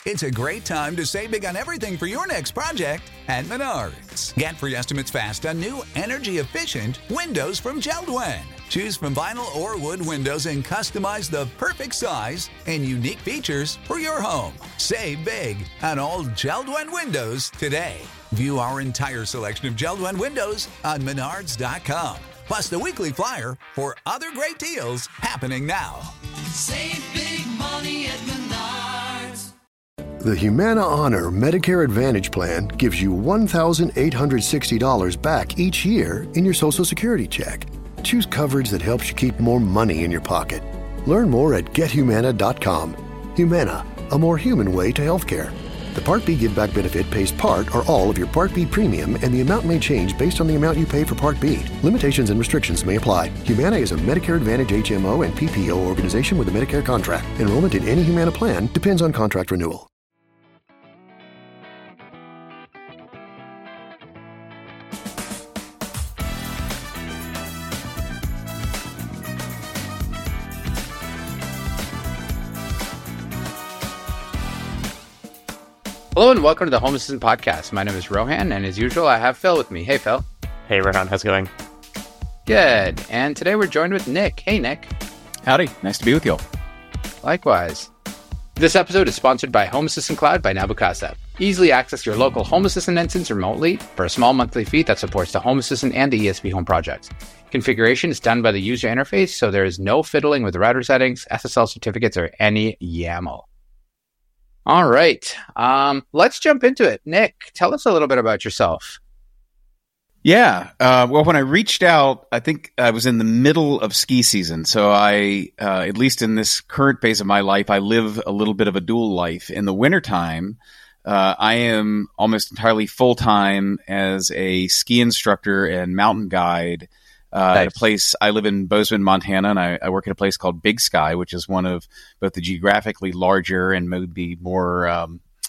It's a great time to save big on everything for your next project at Menards. Get free estimates fast on new energy-efficient windows from JELD-WEN. Choose from vinyl or wood windows and customize the perfect size and unique features for your home. Save big on all JELD-WEN windows today. View our entire selection of JELD-WEN windows on Menards.com. Plus the weekly flyer for other great deals happening now. Save big money at Menards. The Humana Honor Medicare Advantage Plan gives you $1,860 back each year in your Social Security check. Choose coverage that helps you keep more money in your pocket. Learn more at GetHumana.com. Humana, a more human way to healthcare. The Part B Give Back benefit pays part or all of your Part B premium, and the amount may change based on the amount you pay for Part B. Limitations and restrictions may apply. Humana is a Medicare Advantage HMO and PPO organization with a Medicare contract. Enrollment in any Humana plan depends on contract renewal. Hello and welcome to the Home Assistant Podcast. My name is Rohan, and as usual, I have Phil with me. Hey, Phil. Hey, Rohan. How's it going? Good. And today we're joined with Nick. Hey, Nick. Howdy. Nice to be with you all. Likewise. This episode is sponsored by Home Assistant Cloud by Nabukasa. Easily access your local Home Assistant instance remotely for a small monthly fee that supports the Home Assistant and the ESP Home projects. Configuration is done by the user interface, so there is no fiddling with router settings, SSL certificates, or any YAML. All right. Let's jump into it. Nick, tell us a little bit about yourself. Yeah. Well, when I reached out, I think I was in the middle of ski season. So I, at least in this current phase of my life, I live a little bit of a dual life. In the wintertime, I am almost entirely full-time as a ski instructor and mountain guide at a place. I live in Bozeman, Montana, and I work at a place called Big Sky, which is one of both the geographically larger and maybe more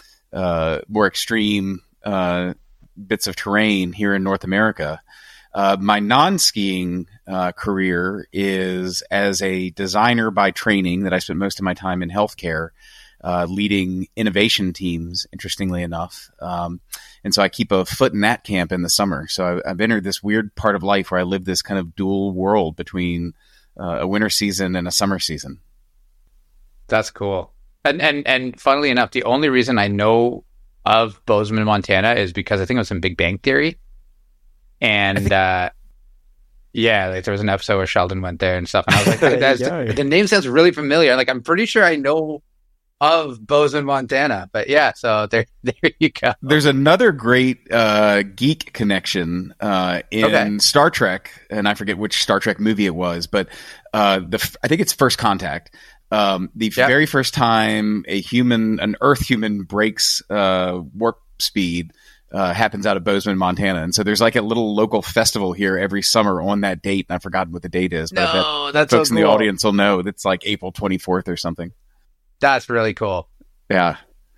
extreme bits of terrain here in North America. My non-skiing career is as a designer by training that I spent most of my time in healthcare, leading innovation teams, interestingly enough. And so I keep a foot in that camp in the summer. So I've entered this weird part of life where I live this kind of dual world between a winter season and a summer season. That's cool. And funnily enough, the only reason I know of Bozeman, Montana is because I think it was in Big Bang Theory. And like there was an episode where Sheldon went there and stuff. And I was like, the name sounds really familiar. Like, I'm pretty sure I know of Bozeman, Montana. But yeah, so there you go. There's another great geek connection in Star Trek, and I forget which Star Trek movie it was, but I think it's First Contact. Very first time an Earth human breaks warp speed happens out of Bozeman, Montana. And so there's like a little local festival here every summer on that date, and I've forgotten what the date is. But that's folks so in cool. the audience will know it's like April 24th or something. That's really cool. Yeah.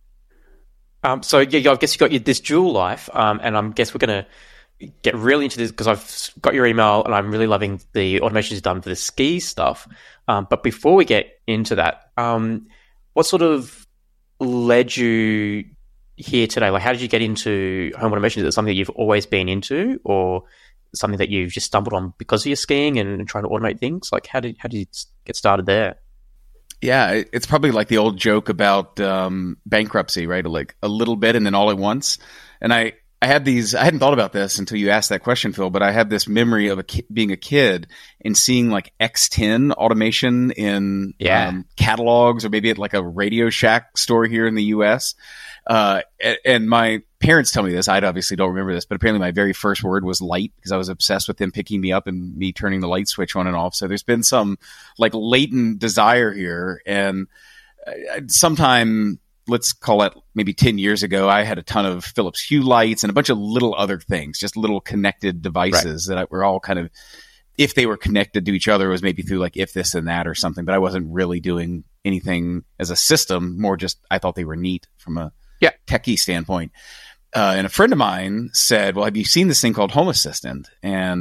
So yeah, I guess you got this dual life, and I guess we're going to get really into this because I've got your email and I'm really loving the automation you've done for the ski stuff. But before we get into that, what sort of led you here today? Like, how did you get into home automation? Is it something that you've always been into, or something that you've just stumbled on because of your skiing and trying to automate things? Like, how did you get started there? Yeah, it's probably like the old joke about bankruptcy, right? Like a little bit and then all at once. And I hadn't thought about this until you asked that question, Phil, but I had this memory of being a kid and seeing like X10 automation in catalogs, or maybe at like a Radio Shack store here in the US. And my parents tell me this. I obviously don't remember this, but apparently my very first word was light, because I was obsessed with them picking me up and me turning the light switch on and off. So there's been some like latent desire here. And sometime, let's call it maybe 10 years ago, I had a ton of Philips Hue lights and a bunch of little other things, just little connected devices that were all kind of, if they were connected to each other, it was maybe through like if this and that or something, but I wasn't really doing anything as a system, more just I thought they were neat from a techie standpoint. And a friend of mine said, well, have you seen this thing called Home Assistant? And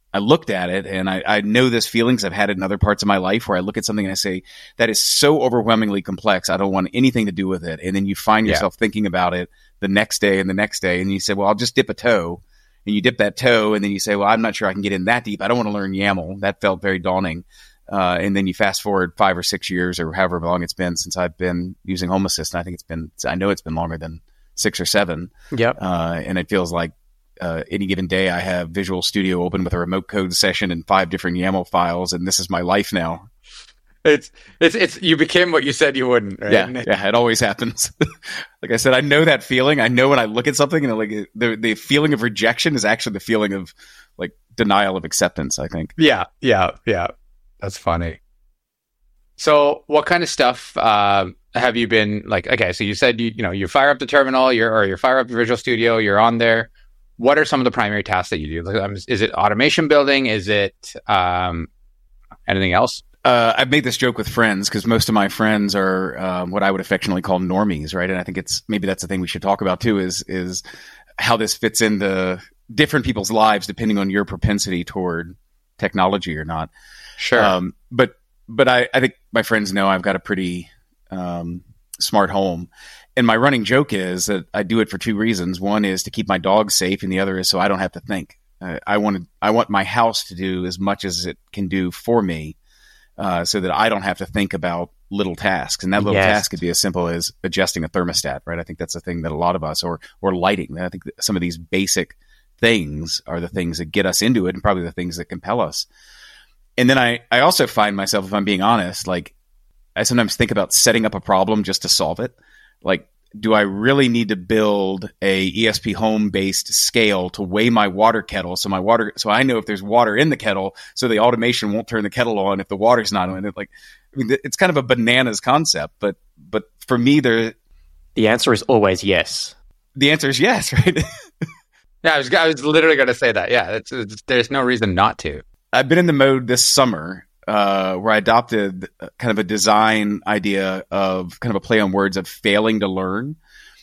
I looked at it, and I know this feeling because I've had it in other parts of my life where I look at something and I say, that is so overwhelmingly complex. I don't want anything to do with it. And then you find yourself thinking about it the next day and the next day. And you say, well, I'll just dip a toe. And you dip that toe, and then you say, well, I'm not sure I can get in that deep. I don't want to learn YAML. That felt very daunting. And then you fast forward 5 or 6 years or however long it's been since I've been using Home Assistant. I know it's been longer than 6 or 7. Yep. And it feels like any given day I have Visual Studio open with a remote code session and 5 different YAML files, and this is my life now. It's you became what you said you wouldn't, right? Yeah, it always happens. Like I said, I know that feeling. I know when I look at something, and like the feeling of rejection is actually the feeling of like denial of acceptance, I think. Yeah. That's funny. So what kind of stuff have you been like? Okay, so you said you fire up the terminal, you fire up your Visual Studio, you're on there. What are some of the primary tasks that you do? Like, is it automation building? Is it anything else? I've made this joke with friends because most of my friends are what I would affectionately call normies, right? And I think maybe that's the thing we should talk about too is how this fits into different people's lives depending on your propensity toward technology or not. Sure. But I think my friends know I've got a pretty smart home. And my running joke is that I do it for 2 reasons. One is to keep my dogs safe, and the other is so I don't have to think. I want my house to do as much as it can do for me. So that I don't have to think about little tasks. And that little task could be as simple as adjusting a thermostat, right? I think that's the thing that a lot of us, or lighting. I think that some of these basic things are the things that get us into it and probably the things that compel us. And then I also find myself, if I'm being honest, like I sometimes think about setting up a problem just to solve it. Like, do I really need to build a ESP Home based scale to weigh my water kettle so I know if there's water in the kettle, so the automation won't turn the kettle on if the water's not on it? Like, I mean, it's kind of a bananas concept, but for me, the answer is always yes. The answer is yes, right? Yeah, I was literally going to say that. Yeah, there's no reason not to. I've been in the mode this summer where I adopted kind of a design idea of kind of a play on words of failing to learn.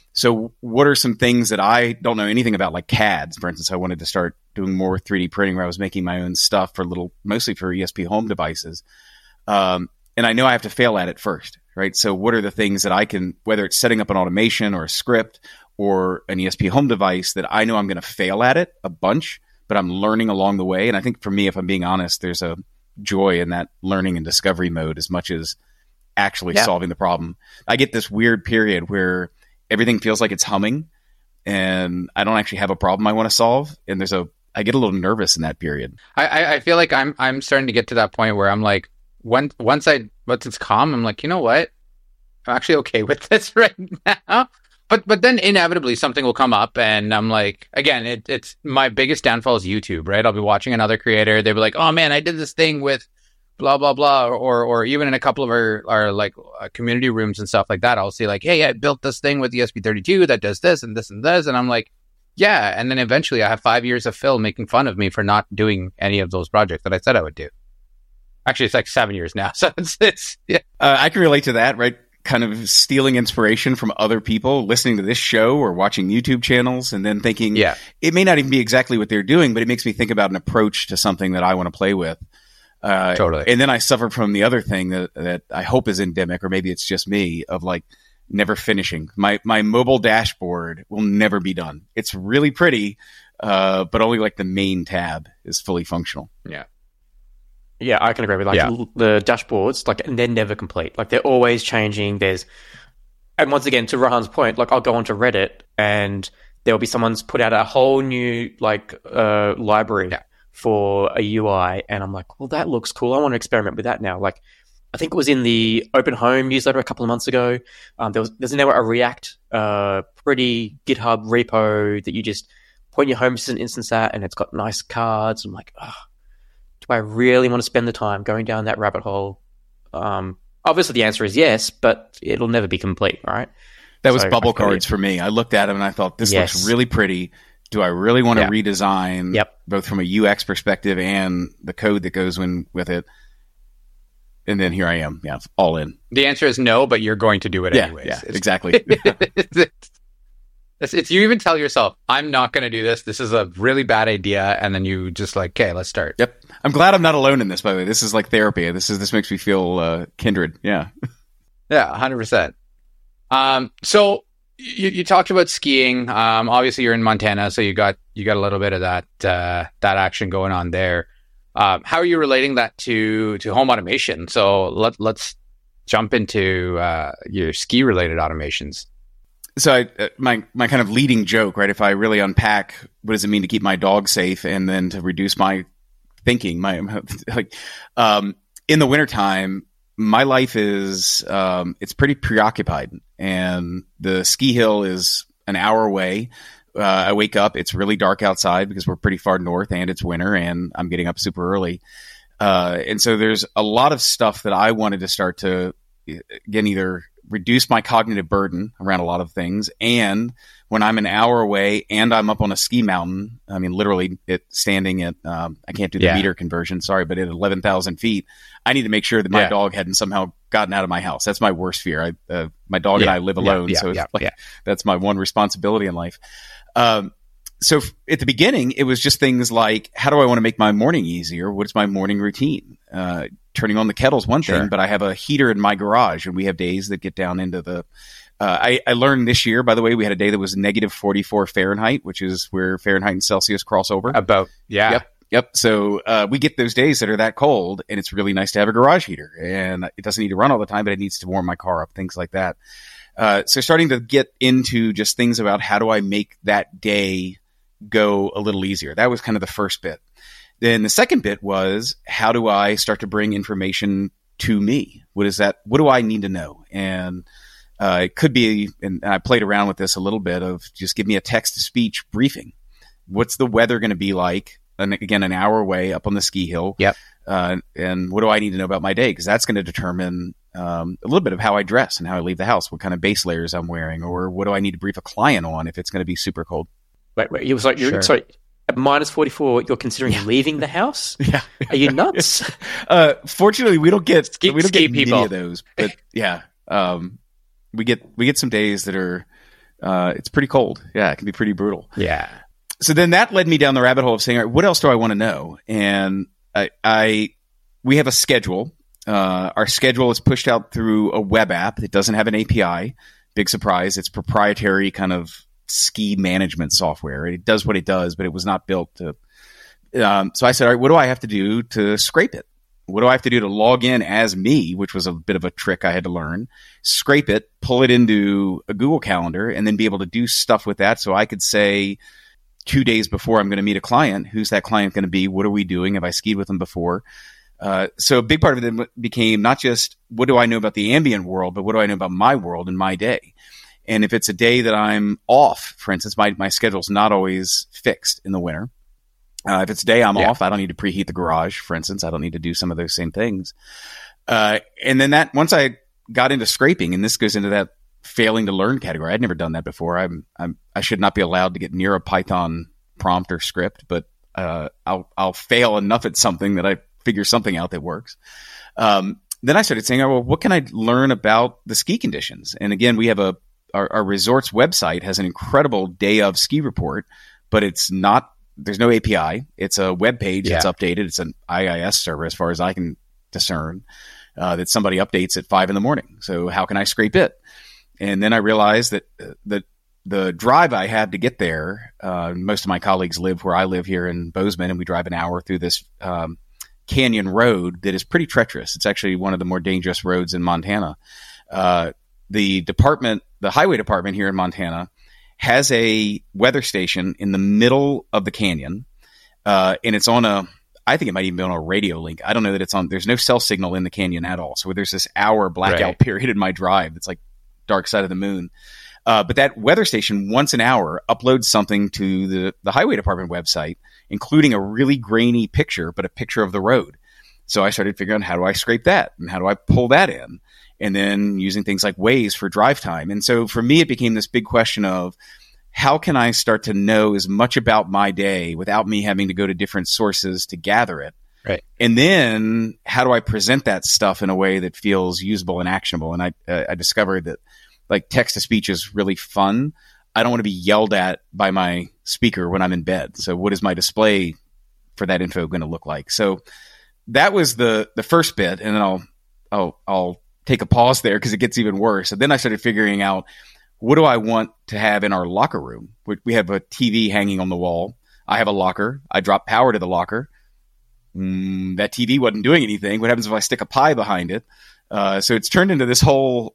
So what are some things that I don't know anything about, like CADs, for instance? I wanted to start doing more 3D printing where I was making my own stuff mostly for ESP Home devices. And I know I have to fail at it first, right? So what are the things that I can, whether it's setting up an automation or a script or an ESP Home device, that I know I'm going to fail at it a bunch, but I'm learning along the way. And I think for me, if I'm being honest, there's a joy in that learning and discovery mode as much as actually solving the problem. I get this weird period where everything feels like it's humming and I don't actually have a problem I want to solve. And I get a little nervous in that period. I feel like I'm starting to get to that point where I'm like, once it's calm, I'm like, you know what? I'm actually okay with this right now. But then inevitably something will come up and I'm like, again, it's my biggest downfall is YouTube, right? I'll be watching another creator. They'll be like, oh man, I did this thing with blah, blah, blah. Or even in a couple of our like community rooms and stuff like that, I'll see like, hey, I built this thing with ESP32 that does this and this and this. And I'm like, yeah. And then eventually I have 5 years of Phil making fun of me for not doing any of those projects that I said I would do. Actually, it's like 7 years now. So it's yeah. I can relate to that, right? Kind of stealing inspiration from other people, listening to this show or watching YouTube channels and then thinking, it may not even be exactly what they're doing, but it makes me think about an approach to something that I want to play with. Totally. And then I suffer from the other thing that I hope is endemic, or maybe it's just me, of like never finishing. My mobile dashboard will never be done. It's really pretty, but only like the main tab is fully functional. Yeah. Yeah, I can agree with the dashboards, like, and they're never complete. Like, they're always changing. And once again, to Rahan's point, like, I'll go onto Reddit and there'll be someone's put out a whole new library for a UI, and I'm like, well, that looks cool. I want to experiment with that now. Like, I think it was in the Open Home newsletter a couple of months ago. There's now a React pretty GitHub repo that you just point your Home Assistant instance at, and it's got nice cards. I'm like, do I really want to spend the time going down that rabbit hole? Obviously, the answer is yes, but it'll never be complete, right? That was bubble cards for me. I looked at them and I thought, this looks really pretty. Do I really want to redesign, both from a UX perspective and the code that goes in with it? And then here I am, all in. The answer is no, but you're going to do it anyways. Yeah, exactly. It's you even tell yourself, I'm not going to do this. This is a really bad idea. And then you just like, okay, let's start. Yep. I'm glad I'm not alone in this, by the way. This is like therapy. This makes me feel kindred. Yeah. Yeah, 100%. So you talked about skiing. Obviously you're in Montana, so you got a little bit of that action going on there. How are you relating that to home automation? So let's jump into your ski related automations. So my kind of leading joke, right? If I really unpack, what does it mean to keep my dog safe, and then to reduce my thinking, in the wintertime, my life is it's pretty preoccupied, and the ski hill is an hour away. I wake up, it's really dark outside because we're pretty far north, and it's winter, and I'm getting up super early. And so there's a lot of stuff that I wanted to start to, again, either reduce my cognitive burden around a lot of things. And when I'm an hour away and I'm up on a ski mountain, I mean, literally standing at, I can't do the meter conversion, sorry, but at 11,000 feet, I need to make sure that my dog hadn't somehow gotten out of my house. That's my worst fear. My dog and I live alone. So that's my one responsibility in life. So at the beginning, it was just things like, how do I want to make my morning easier? What's my morning routine? Turning on the kettle is one thing, but I have a heater in my garage, and we have days that get down into the, I learned this year, by the way, we had a day that was negative 44 Fahrenheit, which is where Fahrenheit and Celsius cross over. Yep. So we get those days that are that cold, and it's really nice to have a garage heater, and it doesn't need to run all the time, but it needs to warm my car up, things like that. So starting to get into just things about how do I make that day go a little easier. That was kind of the first bit. Then the second bit was, how do I start to bring information to me? What is that? What do I need to know? And it could be, and I played around with this a little bit, of just give me a text-to-speech briefing. What's the weather going to be like? And again, an hour away up on the ski hill. Yep. And what do I need to know about my day? Because that's going to determine a little bit of how I dress and how I leave the house, what kind of base layers I'm wearing, or what do I need to brief a client on if it's going to be super cold. Wait, it was like, sorry, at minus 44, you're considering leaving the house? Yeah. Are you nuts? Fortunately, we don't get many people of those, but yeah, we get some days that are, it's pretty cold. Yeah. It can be pretty brutal. Yeah. So then that led me down the rabbit hole of saying, all right, what else do I want to know? And we have a schedule. Our schedule is pushed out through a web app. It doesn't have an API. Big surprise. It's proprietary kind of ski management software. It does what it does, but it was not built to. So I said, all right, what do I have to do to scrape it? What do I have to do to log in as me, which was a bit of a trick I had to learn, scrape it, pull it into a Google Calendar, and then be able to do stuff with that. So I could say 2 days before I'm going to meet a client, who's that client going to be? What are we doing? Have I skied with them before? So a big part of it became not just what do I know about the ambient world, but what do I know about my world and my day? And if it's a day that I'm off, for instance, my schedule's not always fixed in the winter. If it's a day I'm off, I don't need to preheat the garage, for instance. I don't need to do some of those same things. And then once I got into scraping, and this goes into that failing to learn category. I'd never done that before. I should not be allowed to get near a Python prompt or script, but I'll fail enough at something that I figure something out that works. Then I started saying, oh, well, what can I learn about the ski conditions? And again, we have our resort's website has an incredible day of ski report, but there's no API. It's a web page that's updated. It's an IIS server, as far as I can discern, that somebody updates at 5 a.m. So how can I scrape it? And then I realized that the drive I had to get there, most of my colleagues live where I live here in Bozeman, and we drive an hour through this canyon road that is pretty treacherous. It's actually one of the more dangerous roads in Montana. The highway department here in Montana has a weather station in the middle of the canyon, and it's on I think it might even be on a radio link. I don't know that it's on. There's no cell signal in the canyon at all. So there's this hour blackout period in my drive. It's like dark side of the moon. But that weather station once an hour uploads something to the highway department website, including a really grainy picture, but a picture of the road. So I started figuring out, how do I scrape that and how do I pull that in? And then using things like Waze for drive time. And so for me, it became this big question of, how can I start to know as much about my day without me having to go to different sources to gather it? Right. And then how do I present that stuff in a way that feels usable and actionable? And I discovered that like text to speech is really fun. I don't want to be yelled at by my speaker when I'm in bed. So what is my display for that info going to look like? So that was the first bit. And then I'll take a pause there because it gets even worse. And then I started figuring out, what do I want to have in our locker room? We have a TV hanging on the wall. I have a locker. I drop power to the locker. That TV wasn't doing anything. What happens if I stick a Pi behind it? So it's turned into this whole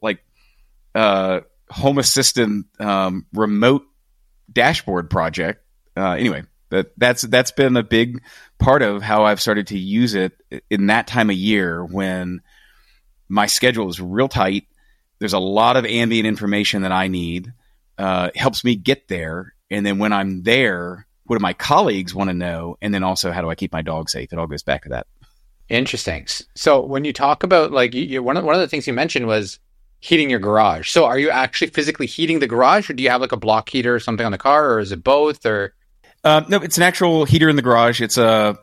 Home Assistant remote dashboard project. Anyway, that's been a big part of how I've started to use it in that time of year when my schedule is real tight. There's a lot of ambient information that I need. Helps me get there. And then when I'm there, what do my colleagues want to know? And then also, how do I keep my dog safe? It all goes back to that. Interesting. So when you talk about like one of the things you mentioned was heating your garage. So are you actually physically heating the garage, or do you have like a block heater or something on the car, or is it both? Or no, it's an actual heater in the garage. It's a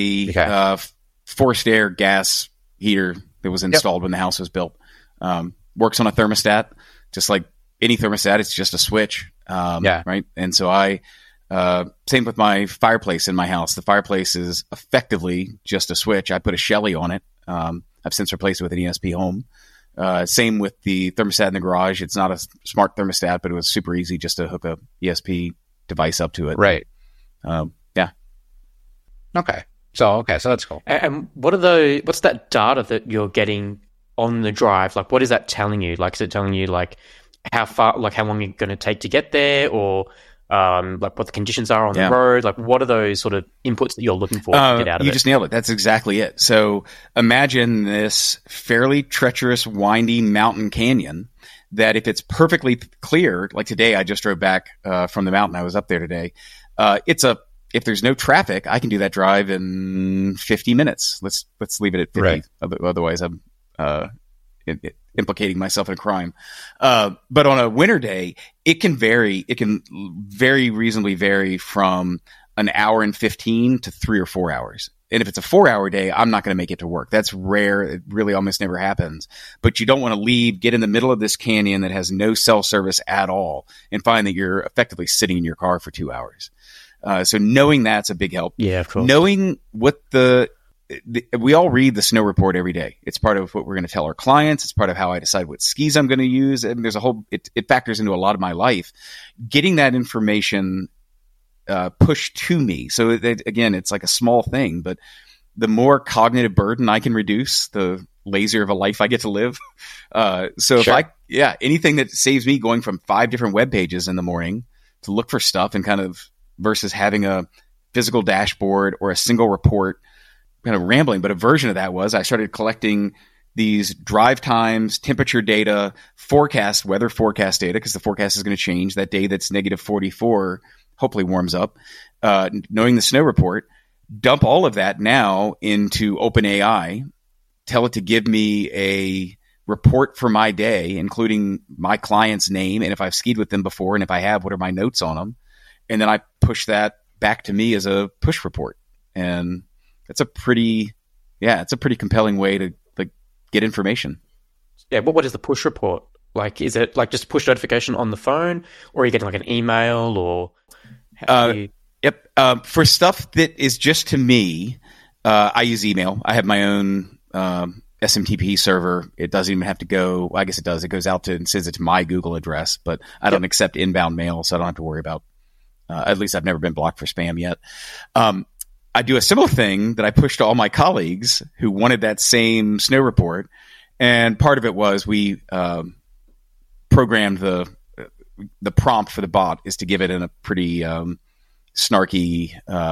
forced air gas heater that was installed when the house was built. Works on a thermostat, just like any thermostat. It's just a switch. Right. And so same with my fireplace in my house. The fireplace is effectively just a switch. I put a Shelly on it. I've since replaced it with an ESP Home. Same with the thermostat in the garage. It's not a smart thermostat, but it was super easy just to hook a ESP device up to it. Right. Yeah. Okay. So that's cool. And what's that data that you're getting on the drive? Like, what is that telling you? Like, is it telling you like how far, like how long you're going to take to get there, or like what the conditions are on the road? Like, what are those sort of inputs that you're looking for to get out of it? You just nailed it. That's exactly it. So imagine this fairly treacherous, windy mountain canyon that if it's perfectly clear, like today, I just drove back from the mountain. I was up there today. If there's no traffic, I can do that drive in 50 minutes. Let's leave it at 50. Right. Otherwise, I'm implicating myself in a crime. But on a winter day, it can vary. It can very reasonably vary from an hour and 15 to 3 or 4 hours. And if it's a 4-hour day, I'm not going to make it to work. That's rare. It really almost never happens. But you don't want to leave, get in the middle of this canyon that has no cell service at all, and find that you're effectively sitting in your car for 2 hours. So knowing that's a big help. Yeah, of course. Knowing what we all read the snow report every day. It's part of what we're going to tell our clients. It's part of how I decide what skis I'm going to use. And there's it factors into a lot of my life. Getting that information pushed to me. So again, it's like a small thing, but the more cognitive burden I can reduce, the lazier of a life I get to live. So sure. Anything that saves me going from 5 different web pages in the morning to look for stuff and kind of versus having a physical dashboard or a single report, kind of rambling, but a version of that was I started collecting these drive times, temperature data, weather forecast data, because the forecast is going to change. That day that's negative 44 hopefully warms up. Knowing the snow report, dump all of that now into OpenAI, tell it to give me a report for my day, including my client's name, and if I've skied with them before, and if I have, what are my notes on them? And then I push that back to me as a push report. And it's a pretty compelling way to like get information. Yeah. But what is the push report? Like, is it like just push notification on the phone, or are you getting like an email, or? Yep. For stuff that is just to me, I use email. I have my own SMTP server. It doesn't even have to go. I guess it does. It goes out to and sends it to my Google address, but I don't accept inbound mail, so I don't have to worry about. At least I've never been blocked for spam yet. I do a similar thing that I pushed to all my colleagues who wanted that same snow report. And part of it was we programmed the prompt for the bot is to give it in a pretty snarky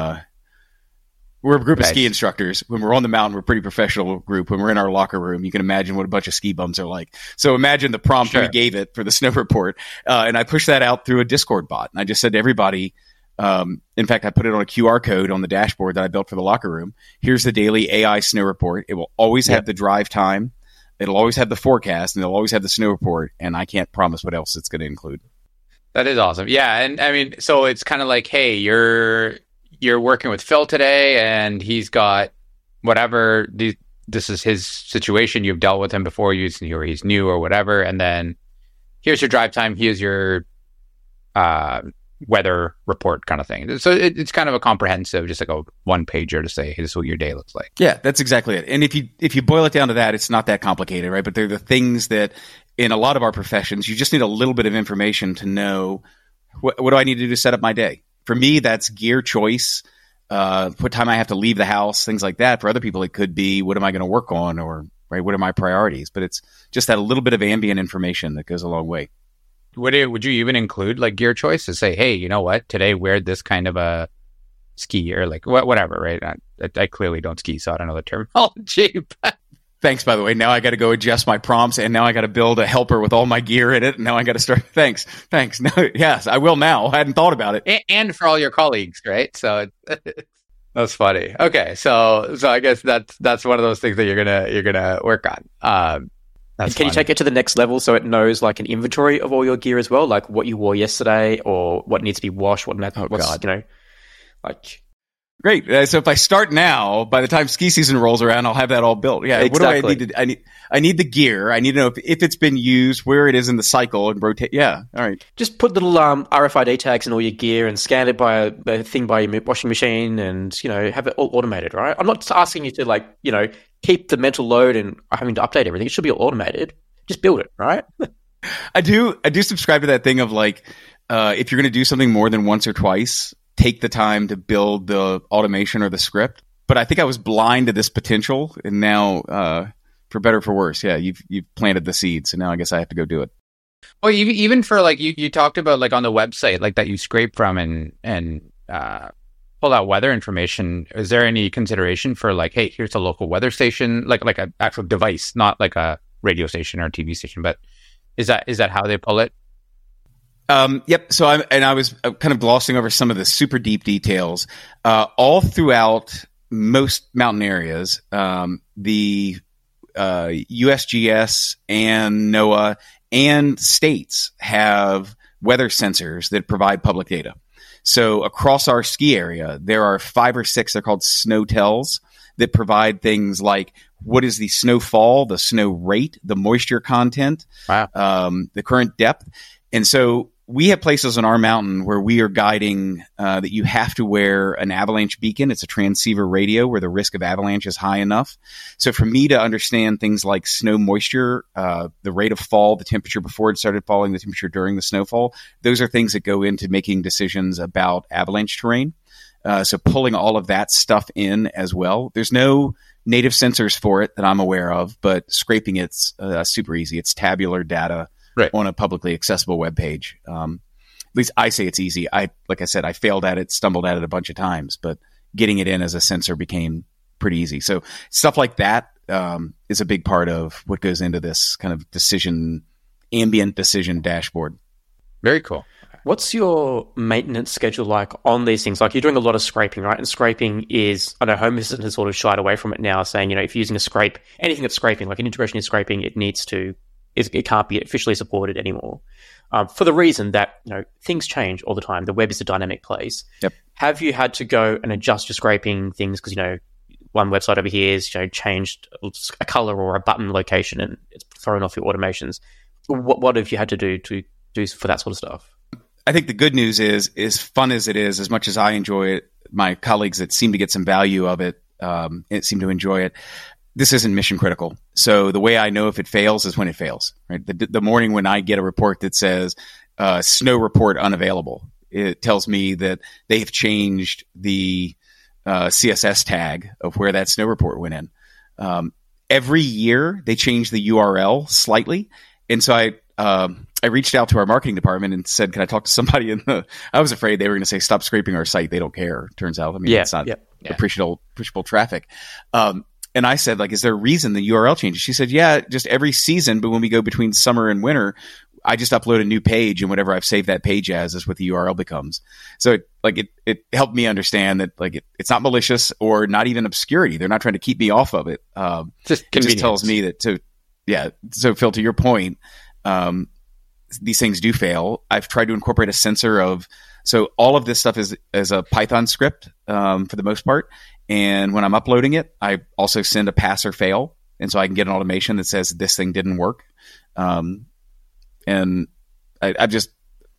we're a group of ski instructors. When we're on the mountain, we're a pretty professional group. When we're in our locker room, you can imagine what a bunch of ski bums are like. So imagine the prompt we gave it for the snow report. And I pushed that out through a Discord bot. And I just said to everybody, in fact, I put it on a QR code on the dashboard that I built for the locker room. Here's the daily AI snow report. It will always have the drive time. It'll always have the forecast, and it'll always have the snow report. And I can't promise what else it's going to include. That is awesome. Yeah. And I mean, so it's kind of like, hey, you're working with Phil today, and he's got whatever. This is his situation. You've dealt with him before, or he's new or whatever. And then here's your drive time. Here's your weather report kind of thing. So it's kind of a comprehensive, just like a one pager to say, hey, this is what your day looks like. Yeah, that's exactly it. And if you boil it down to that, it's not that complicated, right? But they're the things that in a lot of our professions, you just need a little bit of information to know what do I need to do to set up my day. For me, that's gear choice, what time I have to leave the house, things like that. For other people, it could be what am I going to work on, or right, what are my priorities? But it's just that a little bit of ambient information that goes a long way. Would you even include like gear choice to say, hey, you know what, today wear this kind of a ski or like whatever, right? I clearly don't ski, so I don't know the terminology. Thanks, by the way. Now I got to go adjust my prompts, and now I got to build a helper with all my gear in it. And now I got to start. Thanks. No, yes, I will now. I hadn't thought about it. And for all your colleagues, right? So that's funny. Okay, so I guess that's one of those things that you're gonna work on. Can you take it to the next level so it knows like an inventory of all your gear as well, like what you wore yesterday or what needs to be washed, Great. So if I start now, by the time ski season rolls around, I'll have that all built. Yeah. Exactly. What do I need? I need the gear. I need to know if it's been used, where it is in the cycle, and rotate. Yeah. All right. Just put little RFID tags in all your gear and scan it by a thing by your washing machine, and have it all automated. Right. I'm not asking you to keep the mental load and having to update everything. It should be all automated. Just build it. Right. I do subscribe to that thing of like, if you're going to do something more than once or twice, take the time to build the automation or the script. But I think I was blind to this potential, and now, for better or for worse, yeah, you've planted the seed. So now I guess I have to go do it. Well, even for like you talked about like on the website, like that you scrape from and pull out weather information. Is there any consideration for like, hey, here's a local weather station, like an actual device, not like a radio station or a TV station, but is that how they pull it? Yep. So I was kind of glossing over some of the super deep details. All throughout most mountain areas, the USGS and NOAA and states have weather sensors that provide public data. So across our ski area, there are 5 or 6, they're called SNOTELs, that provide things like what is the snowfall, the snow rate, the moisture content, the current depth. And so we have places on our mountain where we are guiding that you have to wear an avalanche beacon. It's a transceiver radio where the risk of avalanche is high enough. So for me to understand things like snow moisture, the rate of fall, the temperature before it started falling, the temperature during the snowfall, those are things that go into making decisions about avalanche terrain. So pulling all of that stuff in as well. There's no native sensors for it that I'm aware of, but scraping it's super easy. It's tabular data. Right. On a publicly accessible web page. At least I say it's easy. Like I said, I failed at it, stumbled at it a bunch of times, but getting it in as a sensor became pretty easy. So stuff like that is a big part of what goes into this kind of ambient decision dashboard. Very cool. What's your maintenance schedule like on these things? Like you're doing a lot of scraping, right? And scraping is, I know Home Assistant has sort of shied away from it now, saying, if you're using a scrape, anything that's scraping, like an integration is scraping, it can't be officially supported anymore, for the reason that things change all the time. The web is a dynamic place. Yep. Have you had to go and adjust your scraping things because one website over here is changed a color or a button location and it's thrown off your automations? What have you had to do for that sort of stuff? I think the good news is, as fun as it is, as much as I enjoy it, my colleagues that seem to get some value of it, seem to enjoy it. This isn't mission critical. So the way I know if it fails is when it fails, right? The morning when I get a report that says snow report unavailable, it tells me that they've changed the CSS tag of where that snow report went in. Every year they change the URL slightly. And so I reached out to our marketing department and said, can I talk to somebody I was afraid they were going to say, stop scraping our site. They don't care. Turns out, it's not appreciable traffic. And I said, is there a reason the URL changes? She said, yeah, just every season. But when we go between summer and winter, I just upload a new page, and whatever I've saved that page as is what the URL becomes. So it helped me understand that it's not malicious or not even obscurity. They're not trying to keep me off of it. Just it just tells me that So Phil, to your point, these things do fail. I've tried to incorporate a sensor so all of this stuff is a Python script for the most part. And when I'm uploading it, I also send a pass or fail. And so I can get an automation that says this thing didn't work. And I've just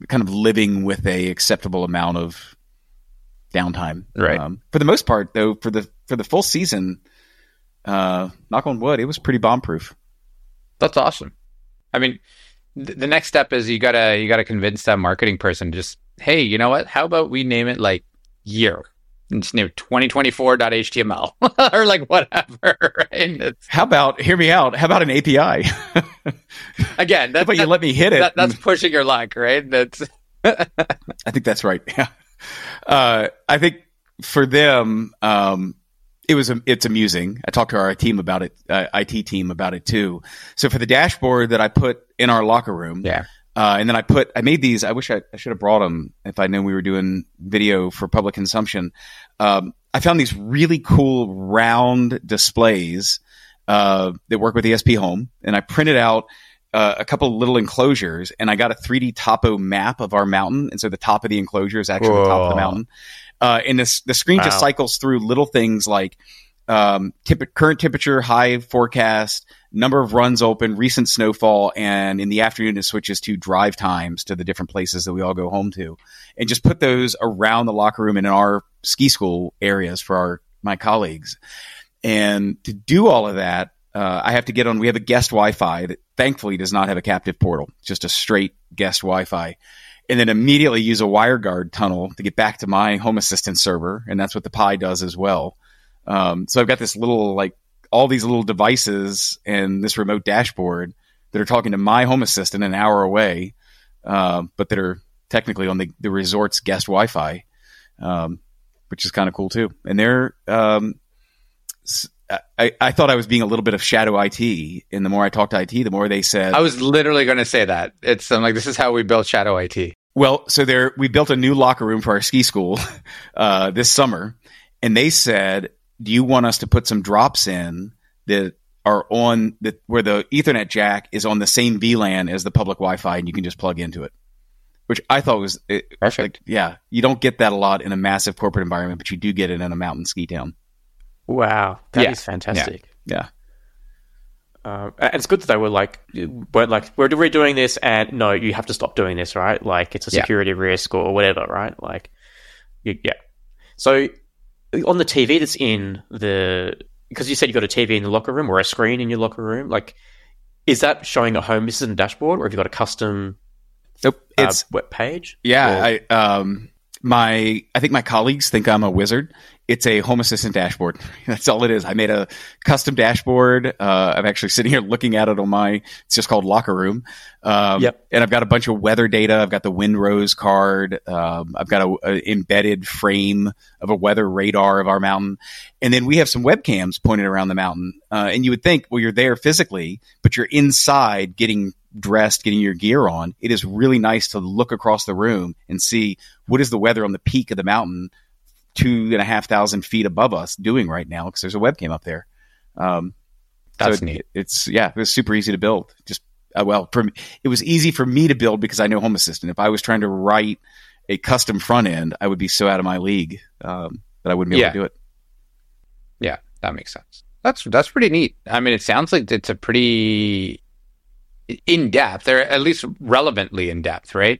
kind of living with a acceptable amount of downtime. Right. For the most part, though, for the full season, knock on wood, it was pretty bomb proof. That's awesome. I mean, the next step is you gotta convince that marketing person, just, hey, you know what? How about we name it like year? And just name it 2024.html or like whatever, right? Hear me out. How about an API? Again, but you let me hit it. That's pushing your luck, right? I think that's right. Yeah. I think for them, it's amusing. I talked to our team about it, IT team about it too. So for the dashboard that I put in our locker room, and then I made these. I wish I should have brought them if I knew we were doing video for public consumption. I found these really cool round displays that work with ESP Home, and I printed out a couple of little enclosures, and I got a 3D topo map of our mountain, and so the top of the enclosure is actually the top of the mountain. And the screen just cycles through little things like current temperature, high forecast, number of runs open, recent snowfall, and in the afternoon it switches to drive times to the different places that we all go home to, and just put those around the locker room and in our ski school areas for my colleagues. And to do all of that, I have to get on. We have a guest Wi-Fi that thankfully does not have a captive portal, just a straight guest Wi-Fi. And then immediately use a WireGuard tunnel to get back to my Home Assistant server, and that's what the Pi does as well. So I've got this little, like, all these little devices and this remote dashboard that are talking to my Home Assistant an hour away, but that are technically on the resort's guest Wi-Fi, which is kind of cool too. And they're, I thought I was being a little bit of shadow IT, and the more I talked to IT, the more they said. I was literally going to say that. I'm like, this is how we built shadow IT. Well, so we built a new locker room for our ski school this summer, and they said, do you want us to put some drops in that are on where the Ethernet jack is on the same VLAN as the public Wi-Fi, and you can just plug into it? Which I thought was perfect. Yeah, you don't get that a lot in a massive corporate environment, but you do get it in a mountain ski town. Wow, that is fantastic. Yeah. And it's good that they were like, we're doing this, and no, you have to stop doing this, right? Like, it's a security risk or whatever, right? Like, yeah. So on the TV that's because you said you got a TV in the locker room or a screen in your locker room, like, is that showing a Home Assistant dashboard, or have you got a custom web page? Yeah, I think my colleagues think I'm a wizard. It's a Home Assistant dashboard. That's all it is. I made a custom dashboard. I'm actually sitting here looking at it it's just called Locker Room. And I've got a bunch of weather data. I've got the Windrose card. I've got an embedded frame of a weather radar of our mountain. And then we have some webcams pointed around the mountain. And you would think, well, you're there physically, but you're inside getting dressed, getting your gear on. It is really nice to look across the room and see what is the weather on the peak of the mountain 2,500 feet above us doing right now, because there's a webcam up there. That's neat. It was super easy to build. Just it was easy for me to build because I know Home Assistant. If I was trying to write a custom front end, I would be so out of my league that I wouldn't be able to do it. Yeah, that makes sense. That's pretty neat. I mean, it sounds like it's a pretty in-depth, or at least relevantly in-depth, right?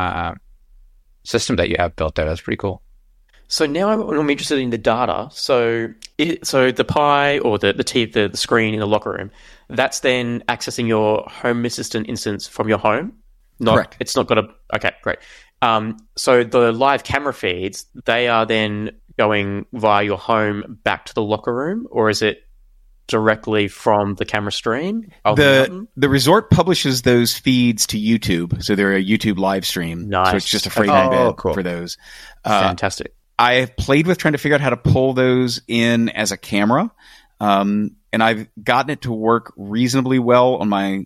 System that you have built out. That's pretty cool. So now I'm interested in the data. So the Pi or the TV, the screen in the locker room, that's then accessing your Home Assistant instance from your home? Correct. It's not got a... Okay, great. So the live camera feeds, they are then going via your home back to the locker room, or is it directly from the camera stream? The resort publishes those feeds to YouTube, so they're a YouTube live stream. Nice. So it's just a frame embed for those. Fantastic. I have played with trying to figure out how to pull those in as a camera, and I've gotten it to work reasonably well on my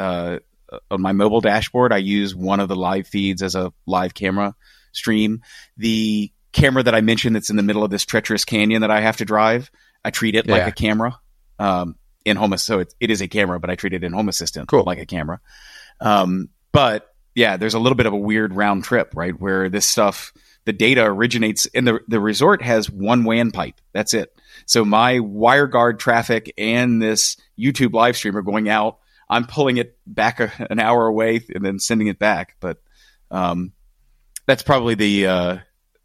mobile dashboard. I use one of the live feeds as a live camera stream. The camera that I mentioned that's in the middle of this treacherous canyon that I have to drive, I treat it like a camera in Home Assistant. So it is a camera, but I treat it in Home Assistant like a camera. But yeah, there's a little bit of a weird round trip, right, where this stuff, the data originates in the resort has one WAN pipe. That's it. So my WireGuard traffic and this YouTube live stream are going out. I'm pulling it back an hour away and then sending it back. But That's probably the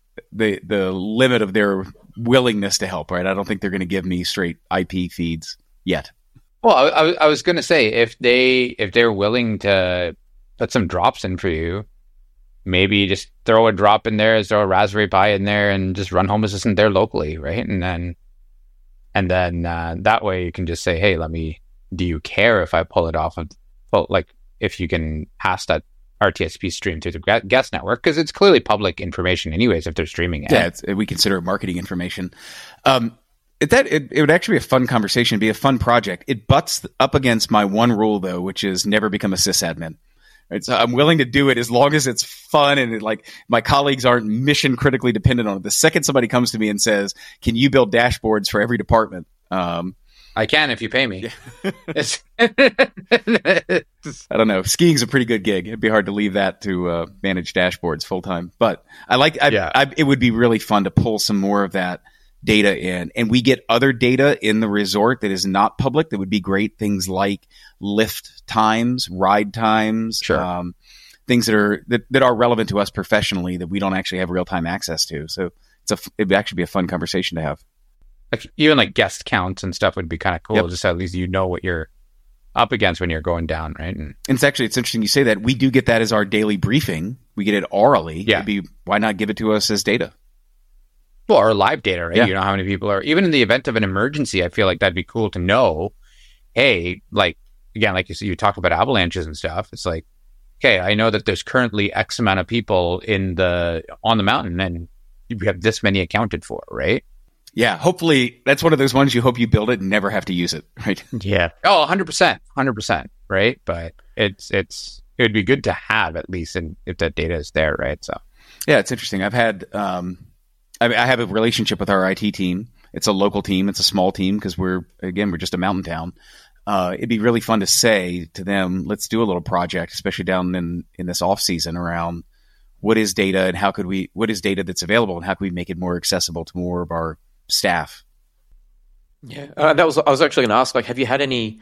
limit of their willingness to help, right? I don't think they're going to give me straight IP feeds yet. Well, I was going to say if they're willing to put some drops in for you, maybe just throw a drop in there, throw a Raspberry Pi in there, and just run Home Assistant there locally, right? And then that way you can just say, hey, do you care if I pull it off of, well, like if you can pass that RTSP stream through the guest network, because it's clearly public information anyways if they're streaming it. Yeah, we consider it marketing information. It would actually be a fun conversation, be a fun project. It butts up against my one rule, though, which is never become a sysadmin. Right? So I'm willing to do it as long as it's fun and my colleagues aren't mission critically dependent on it. The second somebody comes to me and says, can you build dashboards for every department? I can if you pay me. I don't know. Skiing's a pretty good gig. It'd be hard to leave that to manage dashboards full time. But it would be really fun to pull some more of that data in. And we get other data in the resort that is not public that would be great. Things like lift times, ride times, sure. Things that are relevant to us professionally that we don't actually have real time access to. So it'd actually be a fun conversation to have. Like even like guest counts and stuff would be kind of cool. Yep. Just at least you know what you're up against when you're going down, right? And it's interesting you say that. We do get that as our daily briefing. We get it orally. Yeah. Why not give it to us as data? Well, or live data, right? Yeah. You know how many people are, even in the event of an emergency, I feel like that'd be cool to know, hey, like, again, like you talk about avalanches and stuff. It's like, okay, I know that there's currently X amount of people on the mountain and you have this many accounted for, right? Yeah, hopefully that's one of those ones you hope you build it and never have to use it, right? Yeah. Oh, 100%, right? But it would be good to have at least, and if that data is there, right? So yeah, it's interesting. I've had I have a relationship with our IT team. It's a local team. It's a small team because we're just a mountain town. It'd be really fun to say to them, let's do a little project, especially down in this off season around what is data and what is data that's available and how can we make it more accessible to more of our staff. Yeah, I was actually going to ask, like, have you had any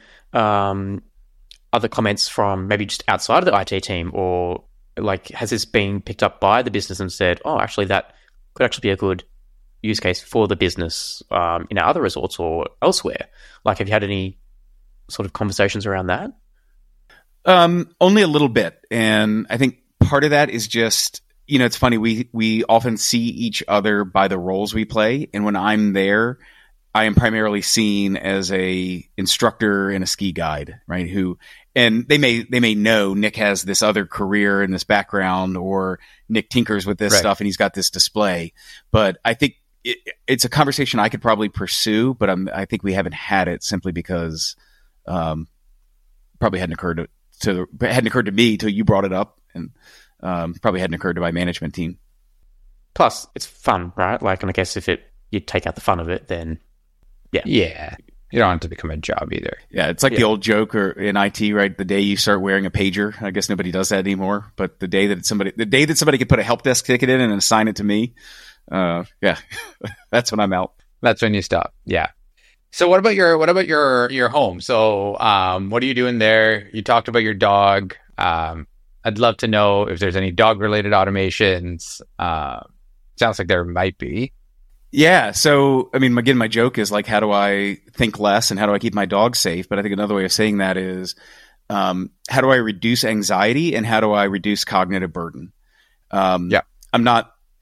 other comments from maybe just outside of the IT team, or like has this been picked up by the business and said, oh, actually that could actually be a good use case for the business in our other resorts or elsewhere? Like, have you had any sort of conversations around that? Only a little bit, and I think part of that is just, it's funny. We often see each other by the roles we play, and when I'm there, I am primarily seen as a instructor and a ski guide, right? And they may know Nick has this other career and this background, or Nick tinkers with this stuff and he's got this display. But I think it's a conversation I could probably pursue, but I think we haven't had it simply because probably hadn't occurred to me till you brought it up, and probably hadn't occurred to my management team. Plus, it's fun, right? Like, and I guess if you take out the fun of it, then yeah, you don't have to become a job either. Yeah, it's like the old joke in IT, right? The day you start wearing a pager, I guess nobody does that anymore. But the day that somebody could put a help desk ticket in and assign it to me, that's when I'm out. That's when you stop. Yeah. So what about your home? So what are you doing there? You talked about your dog. I'd love to know if there's any dog related automations. Sounds like there might be. Yeah. So, I mean, again, my joke is like, how do I think less and how do I keep my dog safe? But I think another way of saying that is, how do I reduce anxiety and how do I reduce cognitive burden? I'm not, I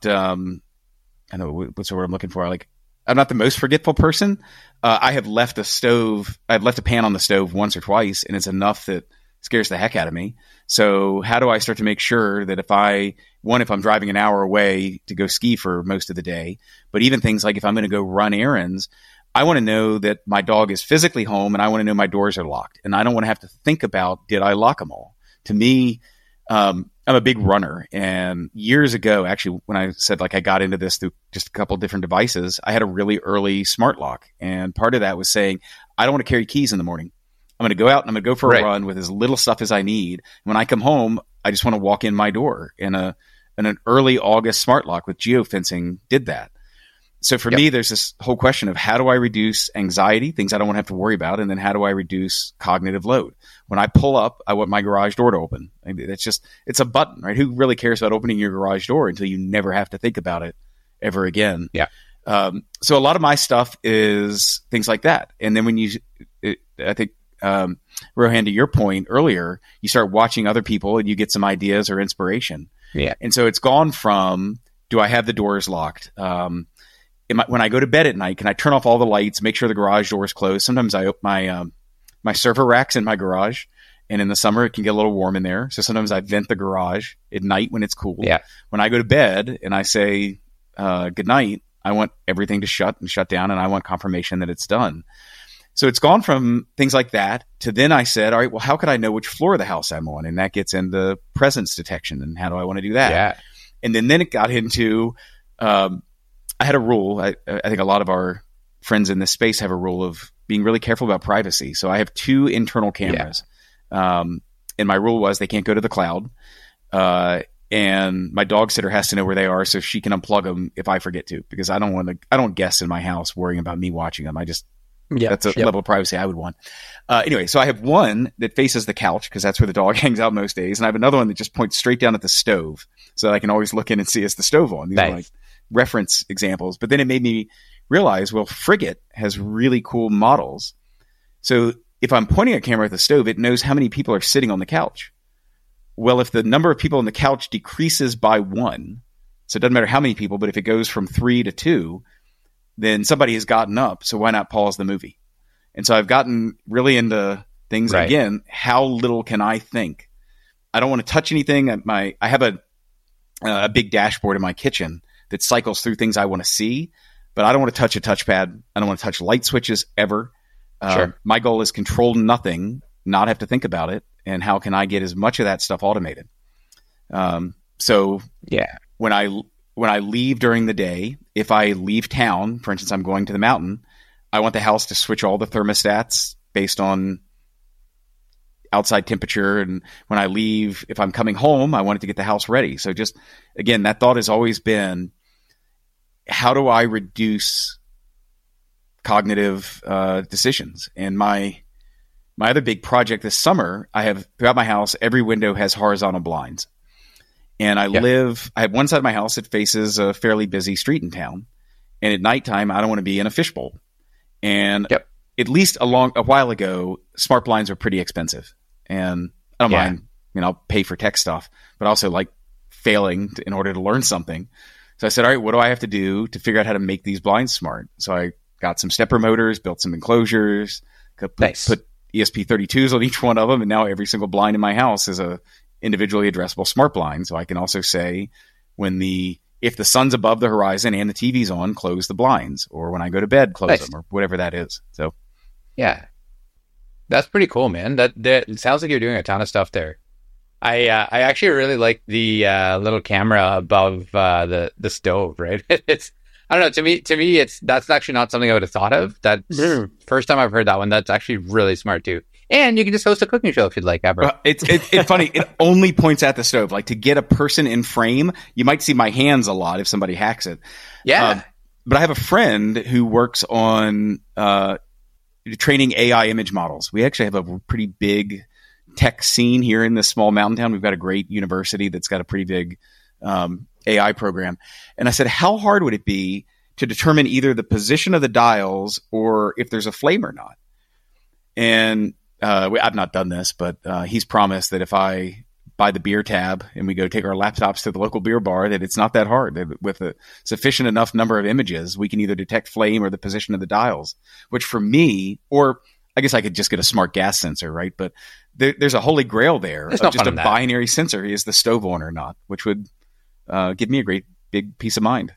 know what's the word I'm looking for. I'm not the most forgetful person. I have left a pan on the stove once or twice, and it's enough that scares the heck out of me. So how do I start to make sure that if I'm driving an hour away to go ski for most of the day, but even things like if I'm going to go run errands, I want to know that my dog is physically home and I want to know my doors are locked. And I don't want to have to think about, did I lock them all? To me, I'm a big runner. And years ago, actually, when I said I got into this through just a couple different devices, I had a really early smart lock. And part of that was saying, I don't want to carry keys in the morning. I'm going to go out and I'm going to go for a run with as little stuff as I need. When I come home, I just want to walk in my door. And an early August smart lock with geofencing did that. So for me, there's this whole question of how do I reduce anxiety, things I don't want to have to worry about, and then how do I reduce cognitive load? When I pull up, I want my garage door to open. It's a button, right? Who really cares about opening your garage door until you never have to think about it ever again? Yeah. So a lot of my stuff is things like that. And then when I think, Rohan, to your point earlier, you start watching other people and you get some ideas or inspiration. Yeah. And so it's gone from, do I have the doors locked? When I go to bed at night, can I turn off all the lights, make sure the garage door is closed? Sometimes I open my server racks in my garage, and in the summer it can get a little warm in there. So sometimes I vent the garage at night when it's cool. Yeah. When I go to bed and I say good night, I want everything to shut down, and I want confirmation that it's done. So it's gone from things like that to then I said, all right, well, how could I know which floor of the house I'm on? And that gets into presence detection, and how do I want to do that? Yeah. And then it got into I had a rule. I think a lot of our friends in this space have a rule of being really careful about privacy. So I have 2 internal cameras. Yeah. And my rule was they can't go to the cloud. And my dog sitter has to know where they are so she can unplug them if I forget to, because I don't guest in my house worrying about me watching them. That's a level of privacy I would want. Anyway, so I have one that faces the couch because that's where the dog hangs out most days. And I have another one that just points straight down at the stove so that I can always look in and see is the stove on. These are like reference examples. But then it made me realize, well, Frigate has really cool models. So if I'm pointing a camera at the stove, it knows how many people are sitting on the couch. Well, if the number of people on the couch decreases by 1, so it doesn't matter how many people, but if it goes from 3 to 2, then somebody has gotten up. So why not pause the movie? And so I've gotten really into things. Right. Again, how little can I think? I don't want to touch anything. I have a big dashboard in my kitchen that cycles through things I want to see, but I don't want to touch a touchpad. I don't want to touch light switches ever. Sure. My goal is control nothing, not have to think about it. And how can I get as much of that stuff automated? So yeah, when I leave during the day, if I leave town, for instance, I'm going to the mountain, I want the house to switch all the thermostats based on outside temperature. And when I leave, if I'm coming home, I want it to get the house ready. So just, again, that thought has always been, how do I reduce cognitive decisions? And my other big project this summer, I have throughout my house, every window has horizontal blinds. And I have one side of my house that faces a fairly busy street in town. And at nighttime, I don't want to be in a fishbowl. And at least a while ago, smart blinds are pretty expensive. And I don't mind, I'll pay for tech stuff, but I also like failing in order to learn something. So I said, all right, what do I have to do to figure out how to make these blinds smart? So I got some stepper motors, built some enclosures, put ESP32s on each one of them. And now every single blind in my house is a individually addressable smart blind. So I can also say if the sun's above the horizon and the TV's on, close the blinds, or when I go to bed, close them, or whatever that is. So, yeah, that's pretty cool, man. That it sounds like you're doing a ton of stuff there. I actually really like the little camera above the stove. Right? It's, I don't know. To me, that's actually not something I would have thought of. That's first time I've heard that one. That's actually really smart too. And you can just host a cooking show if you'd like, ever. It's funny. It only points at the stove. Like, to get a person in frame, you might see my hands a lot if somebody hacks it. Yeah. But I have a friend who works on training AI image models. We actually have a pretty big tech scene here in this small mountain town. We've got a great university that's got a pretty big AI program. And I said, how hard would it be to determine either the position of the dials or if there's a flame or not? And I've not done this, but he's promised that if I buy the beer tab and we go take our laptops to the local beer bar, that it's not that hard. With a sufficient enough number of images, we can either detect flame or the position of the dials, which for me, or I guess I could just get a smart gas sensor, right? But there's a holy grail there of just a binary sensor. Is the stove on or not, which would give me a great big peace of mind.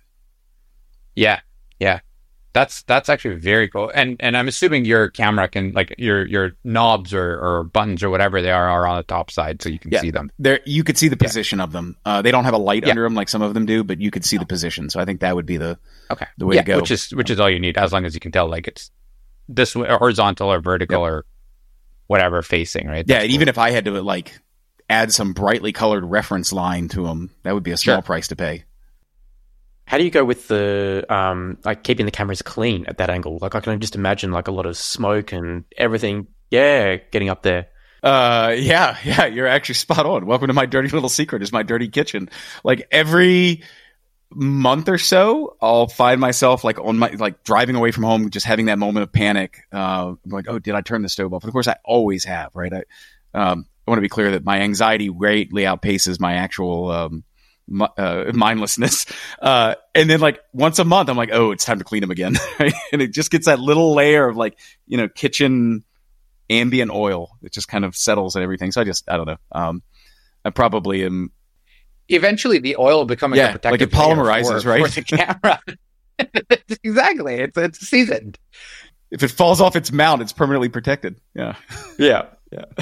Yeah. Yeah. That's actually very cool. And I'm assuming your camera can, like, your knobs or buttons or whatever they are on the top side, so you can see them. There, you could see the position of them. They don't have a light under them like some of them do, but you could see the position. So I think that would be the way to go. Which is all you need, as long as you can tell, like, it's this way, or horizontal or vertical or whatever facing, right? That's cool. Even if I had to, like, add some brightly colored reference line to them, that would be a small price to pay. How do you go with the like keeping the cameras clean at that angle? Like I can just imagine like a lot of smoke and everything. Yeah, getting up there. Yeah, you're actually spot on. Welcome to my dirty little secret, is my dirty kitchen. Like every month or so, I'll find myself like on my, like driving away from home, just having that moment of panic. I'm like, oh, did I turn the stove off? And of course I always have, right? I want to be clear that my anxiety greatly outpaces my actual, mindlessness. And then like once a month, I'm like, oh, it's time to clean them again. Right? And it just gets that little layer of like, kitchen ambient oil. It just kind of settles and everything. So I don't know. I probably am. Eventually the oil will become a protective like it polymerizes, for, right? for the camera. Exactly. It's seasoned. If it falls off its mount, it's permanently protected. Yeah. Yeah.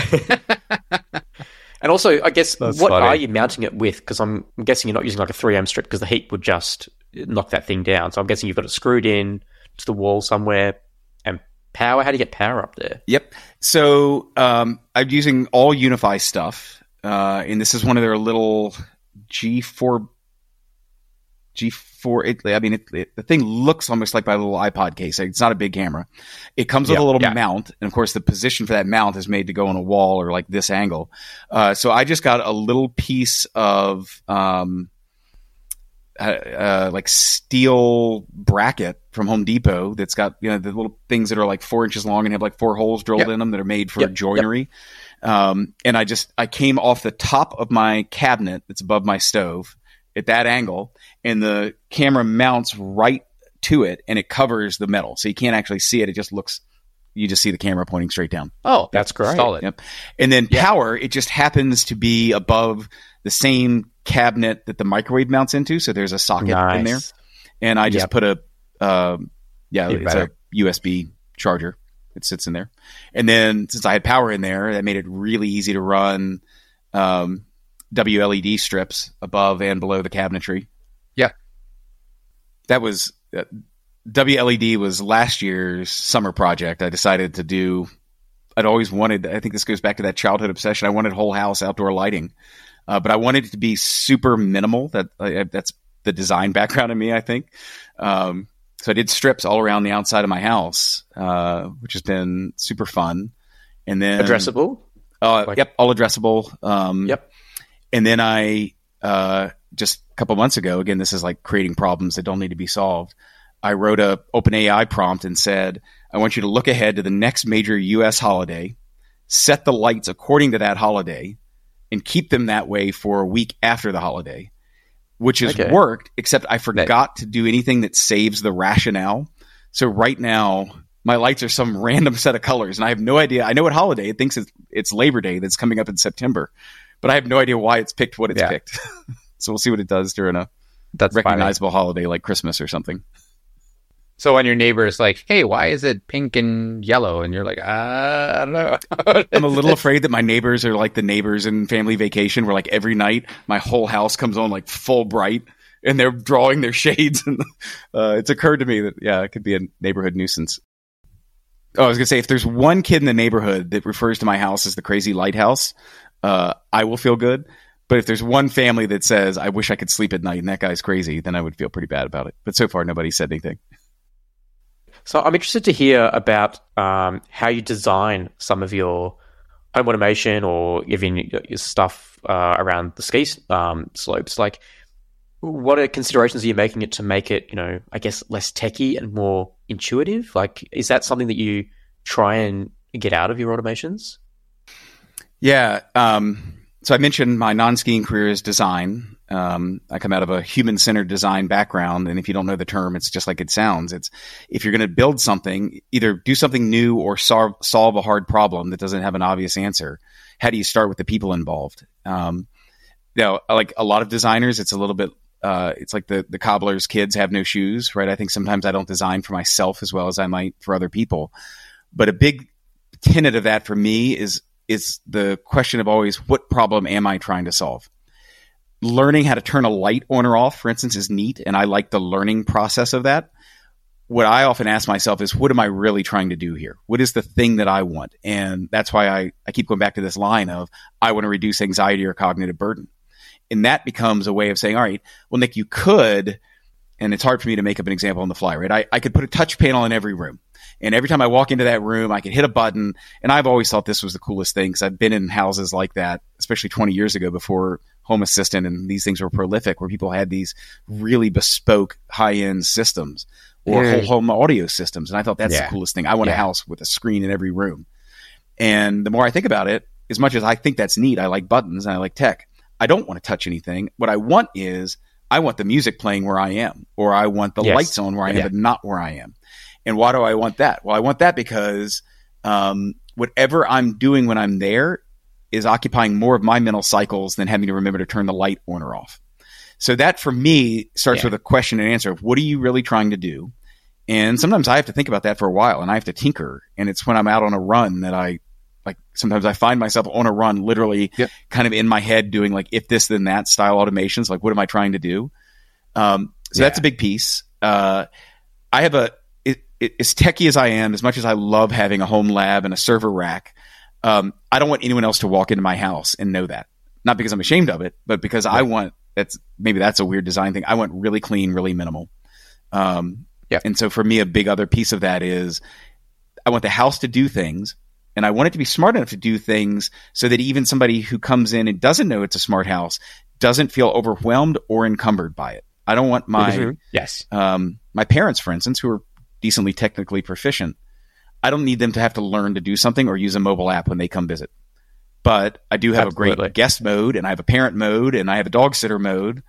And also, I guess, That's what funny. are you mounting it with? Because I'm guessing you're not using like a 3M strip because the heat would just knock that thing down. So I'm guessing you've got it screwed in to the wall somewhere. And power, how do you get power up there? Yep. So I'm using all Unify stuff. And this is one of their little G4. The thing looks almost like my little iPod case. It's not a big camera. It comes with a little mount. And of course, the position for that mount is made to go on a wall or like this angle. So I just got a little piece of like steel bracket from Home Depot that's got, the little things that are like 4 inches long and have like 4 holes drilled in them that are made for joinery. And I came off the top of my cabinet that's above my stove at that angle, and the camera mounts right to it, and it covers the metal. So you can't actually see it. It just looks, you just see the camera pointing straight down. Oh, that's great. Solid. Yep. And then power, it just happens to be above the same cabinet that the microwave mounts into. So there's a socket in there. And I just put it's a USB charger. It sits in there. And then since I had power in there, that made it really easy to run WLED strips above and below the cabinetry. Yeah. That was WLED was last year's summer project. I decided to do. I'd always wanted. I think this goes back to that childhood obsession. I wanted whole house outdoor lighting, but I wanted it to be super minimal. That's the design background in me, I think. So I did strips all around the outside of my house, which has been super fun. And then Addressable? Yep, all addressable. Yep. And then I just a couple months ago, again, this is like creating problems that don't need to be solved. I wrote a OpenAI prompt and said, I want you to look ahead to the next major U.S. holiday, set the lights according to that holiday, and keep them that way for a week after the holiday, which has worked, except I forgot to do anything that saves the rationale. So right now, my lights are some random set of colors, and I have no idea. I know what holiday. It thinks it's Labor Day that's coming up in September, but I have no idea why it's picked what it's picked. So we'll see what it does during a recognizable holiday like Christmas or something. So when your neighbor is like, hey, why is it pink and yellow? And you're like, I don't know. I'm a little afraid that my neighbors are like the neighbors in Family Vacation, where like every night my whole house comes on like full bright and they're drawing their shades. And it's occurred to me that, it could be a neighborhood nuisance. Oh, I was going to say, if there's one kid in the neighborhood that refers to my house as the crazy lighthouse, I will feel good. But if there's one family that says, I wish I could sleep at night and that guy's crazy, then I would feel pretty bad about it. But so far, nobody said anything. So I'm interested to hear about how you design some of your home automation or even your stuff around the ski slopes. Like, what are considerations are you making it to make it, I guess, less techy and more intuitive? Like, is that something that you try and get out of your automations? Yeah. So I mentioned my non-skiing career is design. I come out of a human-centered design background, and if you don't know the term, it's just like it sounds. It's if you're going to build something, either do something new or solve a hard problem that doesn't have an obvious answer. How do you start with the people involved? Like a lot of designers, it's a little bit it's like the cobbler's kids have no shoes, right? I think sometimes I don't design for myself as well as I might for other people. But a big tenet of that for me is the question of always, what problem am I trying to solve? Learning how to turn a light on or off, for instance, is neat, and I like the learning process of that. What I often ask myself is, what am I really trying to do here? What is the thing that I want? And that's why I keep going back to this line of, I want to reduce anxiety or cognitive burden. And that becomes a way of saying, all right, well, Nick, you could and it's hard for me to make up an example on the fly, right? I could put a touch panel in every room. And every time I walk into that room, I could hit a button. And I've always thought this was the coolest thing because I've been in houses like that, especially 20 years ago before Home Assistant and these things were prolific, where people had these really bespoke high-end systems or whole home audio systems. And I thought that's the coolest thing. I want a house with a screen in every room. And the more I think about it, as much as I think that's neat, I like buttons and I like tech. I don't want to touch anything. What I want is I want the music playing where I am, or I want the lights on where I am, but not where I am. And why do I want that? Well, I want that because whatever I'm doing when I'm there is occupying more of my mental cycles than having to remember to turn the light on or off. So that for me starts with a question and answer of what are you really trying to do? And sometimes I have to think about that for a while and I have to tinker. And it's when I'm out on a run that sometimes I find myself on a run, literally kind of in my head doing like if this, then that style automations. Like, what am I trying to do? So that's a big piece. I have as techie as I am, as much as I love having a home lab and a server rack, I don't want anyone else to walk into my house and know that. Not because I'm ashamed of it, but because I want, maybe that's a weird design thing. I want really clean, really minimal. And so for me, a big other piece of that is I want the house to do things, and I want it to be smart enough to do things so that even somebody who comes in and doesn't know it's a smart house doesn't feel overwhelmed or encumbered by it. I don't want my my parents, for instance, who are decently technically proficient, I don't need them to have to learn to do something or use a mobile app when they come visit. But I do have a great guest mode, and I have a parent mode, and I have a dog sitter mode.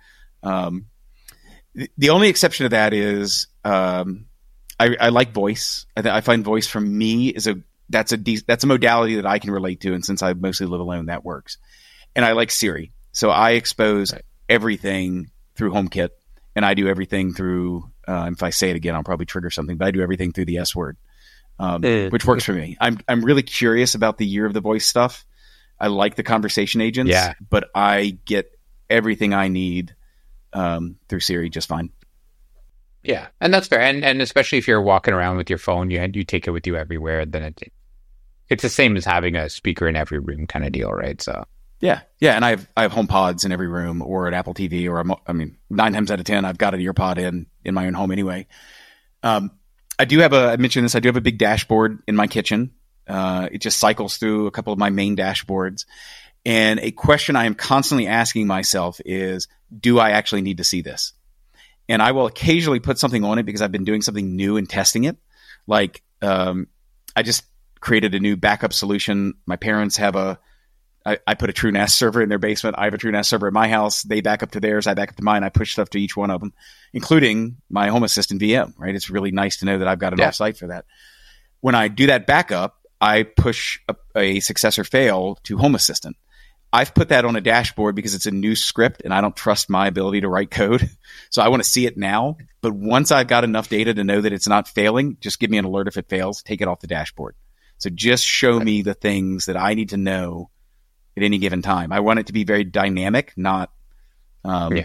The only exception to that is I like voice. I find voice for me that's a modality that I can relate to, and since I mostly live alone, that works. And I like Siri, so I expose everything through HomeKit, and I do everything through. If I say it again, I'll probably trigger something, but I do everything through the S word, which works for me. I'm really curious about the year of the voice stuff. I like the conversation agents, but I get everything I need through Siri just fine. Yeah, and that's fair. And especially if you're walking around with your phone, you take it with you everywhere, then it's the same as having a speaker in every room kind of deal, right? So yeah, and I have HomePods in every room, or an Apple TV, or 9 times out of 10, I've got an EarPod in my own home anyway. I mentioned this, I do have a big dashboard in my kitchen. It just cycles through a couple of my main dashboards. And a question I am constantly asking myself is, do I actually need to see this? And I will occasionally put something on it because I've been doing something new and testing it. Like, I just created a new backup solution. My parents have I put a TrueNAS server in their basement. I have a TrueNAS server at my house. They back up to theirs. I back up to mine. I push stuff to each one of them, including my Home Assistant VM, right? It's really nice to know that I've got an offsite for that. When I do that backup, I push a successor fail to Home Assistant. I've put that on a dashboard because it's a new script and I don't trust my ability to write code. So I want to see it now. But once I've got enough data to know that it's not failing, just give me an alert if it fails, take it off the dashboard. So just show me the things that I need to know at any given time. I want it to be very dynamic, not, it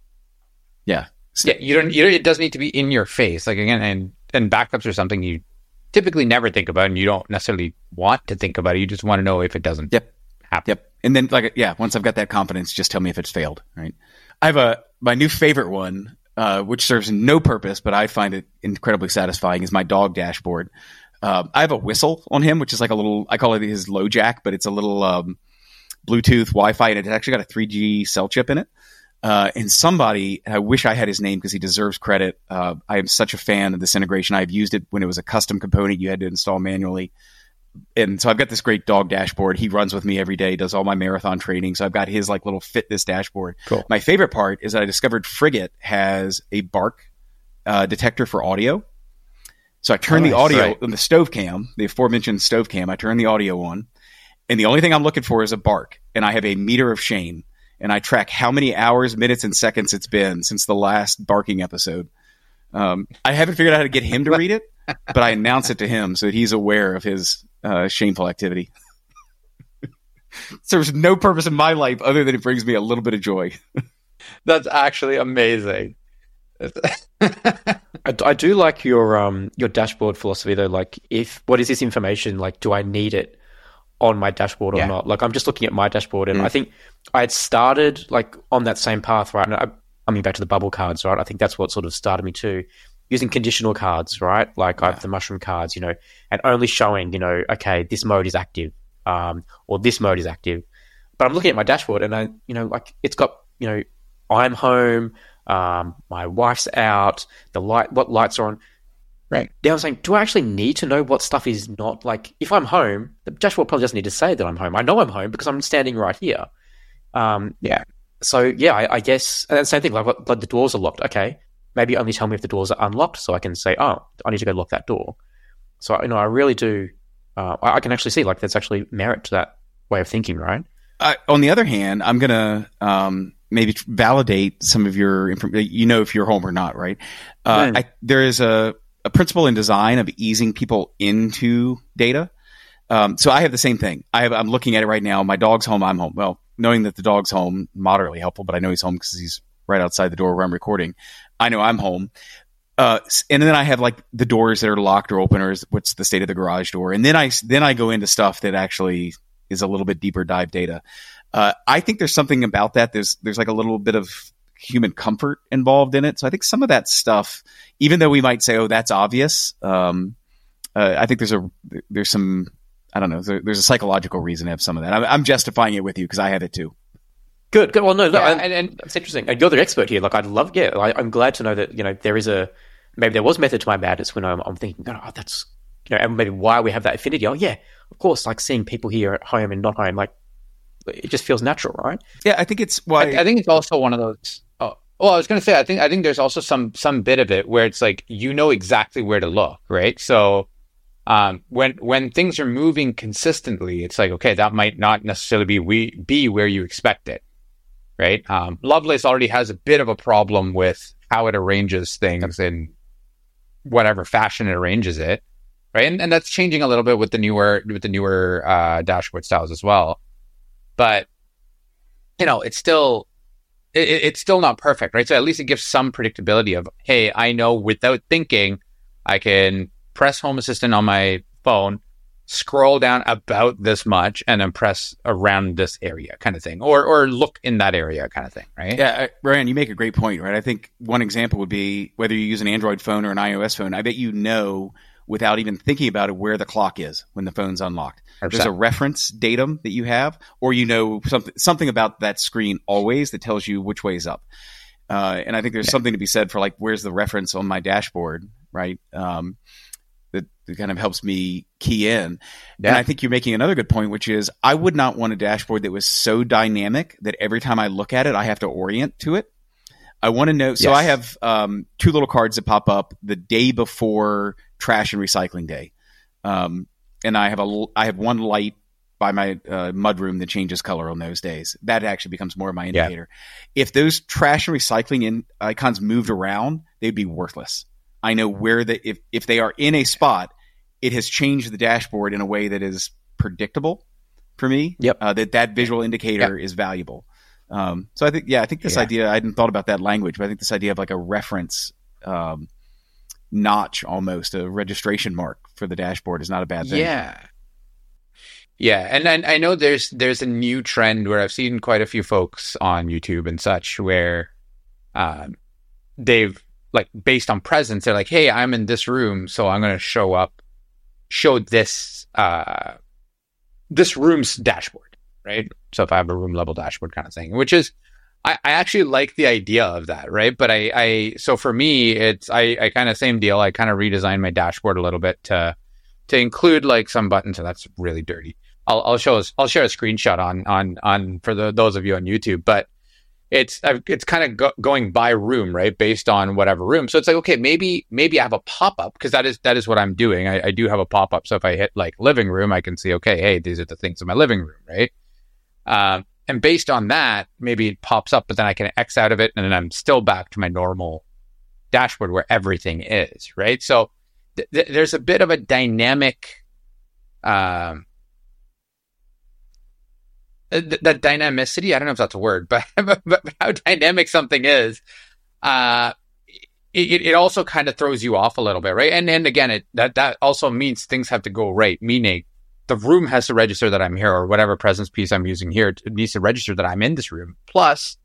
doesn't need to be in your face. Like again, and backups are something you typically never think about and you don't necessarily want to think about it. You just want to know if it doesn't happen. And then once I've got that confidence, just tell me if it's failed, right? I have my new favorite one, which serves no purpose, but I find it incredibly satisfying, is my dog dashboard. I have a whistle on him, which is like a little, I call it his low jack, but it's a little Bluetooth Wi-Fi, and it's actually got a 3G cell chip in it. And somebody, and I wish I had his name because he deserves credit. I am such a fan of this integration. I've used it when it was a custom component you had to install manually. And so I've got this great dog dashboard. He runs with me every day, does all my marathon training. So I've got his like little fitness dashboard. Cool. My favorite part is that I discovered Frigate has a bark detector for audio. So I turn the audio on the stove cam, the aforementioned stove cam. I turn the audio on, and the only thing I'm looking for is a bark. And I have a meter of shame, and I track how many hours, minutes, and seconds it's been since the last barking episode. I haven't figured out how to get him to read it, but I announce it to him so that he's aware of his shameful activity. So there's no purpose in my life other than it brings me a little bit of joy. That's actually amazing. I do like your dashboard philosophy though. Like, what is this information? Like, do I need it on my dashboard or not? Like, I'm just looking at my dashboard, and I think I had started like on that same path, right? And coming back to the bubble cards, right? I think that's what sort of started me too. Using conditional cards, right? Like I have the mushroom cards, and only showing, okay, this mode is active, or this mode is active. But I'm looking at my dashboard and I, like it's got, I'm home, my wife's out, what lights are on. Right. Now I'm saying, do I actually need to know what stuff is not, like, if I'm home, the dashboard probably doesn't need to say that I'm home. I know I'm home because I'm standing right here. Yeah. So yeah, I guess, and the same thing, like the doors are locked. Okay. Maybe only tell me if the doors are unlocked so I can say, oh, I need to go lock that door. So, I really do, I can actually see, like, there's actually merit to that way of thinking, right? On the other hand, I'm going to maybe validate some of your information, if you're home or not, right? There is a principle in design of easing people into data. So I have the same thing. I'm looking at it right now. My dog's home. I'm home. Well, knowing that the dog's home, moderately helpful, but I know he's home because he's right outside the door where I'm recording. I know I'm home. And then I have like the doors that are locked or open, or what's the state of the garage door. And then I go into stuff that actually is a little bit deeper dive data. I think there's something about that. There's like a little bit of human comfort involved in it. So I think some of that stuff, even though we might say, oh, that's obvious. I think there's some, I don't know, there's a psychological reason to have some of that. I'm justifying it with you because I have it too. Good. Well, no, and it's interesting. And you're the expert here. Like, I'm glad to know that, there is maybe there was method to my madness when I'm thinking, oh, that's, and maybe why we have that affinity. Oh, yeah, of course, like seeing people here at home and not home, like, it just feels natural, right? Yeah, I think it's why. I think it's also one of those. Oh, well, I was going to say, I think there's also some bit of it where it's like, exactly where to look, right? So, when things are moving consistently, it's like, okay, that might not necessarily be where you expect it. Right. Lovelace already has a bit of a problem with how it arranges things in whatever fashion it arranges it. Right. And that's changing a little bit with the newer dashboard styles as well. But, it's still not perfect. Right. So at least it gives some predictability of, hey, I know without thinking, I can press Home Assistant on my phone, scroll down about this much, and then press around this area kind of thing, or look in that area kind of thing, right? Yeah, Ryan, you make a great point, right? I think one example would be whether you use an Android phone or an iOS phone, I bet without even thinking about it where the clock is when the phone's unlocked. 100%. There's a reference datum that you have, or something about that screen always that tells you which way is up. And I think there's something to be said for like, where's the reference on my dashboard, right? That kind of helps me key in. Yeah. And I think you're making another good point, which is I would not want a dashboard that was so dynamic that every time I look at it, I have to orient to it. I want to know. So I have two little cards that pop up the day before trash and recycling day. And I have one light by my mudroom that changes color on those days. That actually becomes more of my indicator. Yeah. If those trash and recycling icons moved around, they'd be worthless. I know where if they are in a spot, it has changed the dashboard in a way that is predictable for me. Yep. That visual indicator is valuable. So I think this idea, I hadn't thought about that language, but I think this idea of like a reference notch, almost a registration mark for the dashboard, is not a bad thing. Yeah. And I know there's a new trend where I've seen quite a few folks on YouTube and such where they've, like, based on presence, they're like, hey, I'm in this room, so I'm going to show this room's dashboard, right? So if I have a room level dashboard kind of thing, which is, I actually like the idea of that, right? But so for me, it's, I kind of same deal. I kind of redesigned my dashboard a little bit to include like some buttons. So that's really dirty. I'll share a screenshot on for those of you on YouTube, but it's kind of going by room, right? Based on whatever room. So it's like, okay, maybe I have a pop-up, because that is what I'm doing. I do have a pop-up. So if I hit like living room, I can see, okay, hey, these are the things in my living room, right? And based on that, maybe it pops up, but then I can X out of it, and then I'm still back to my normal dashboard where everything is, right? So there's a bit of a dynamic, that dynamicity, I don't know if that's a word, but how dynamic something is, it also kind of throws you off a little bit, right? And again, that also means things have to go right, meaning the room has to register that I'm here, or whatever presence piece I'm using here, it needs to register that I'm in this room. Plus,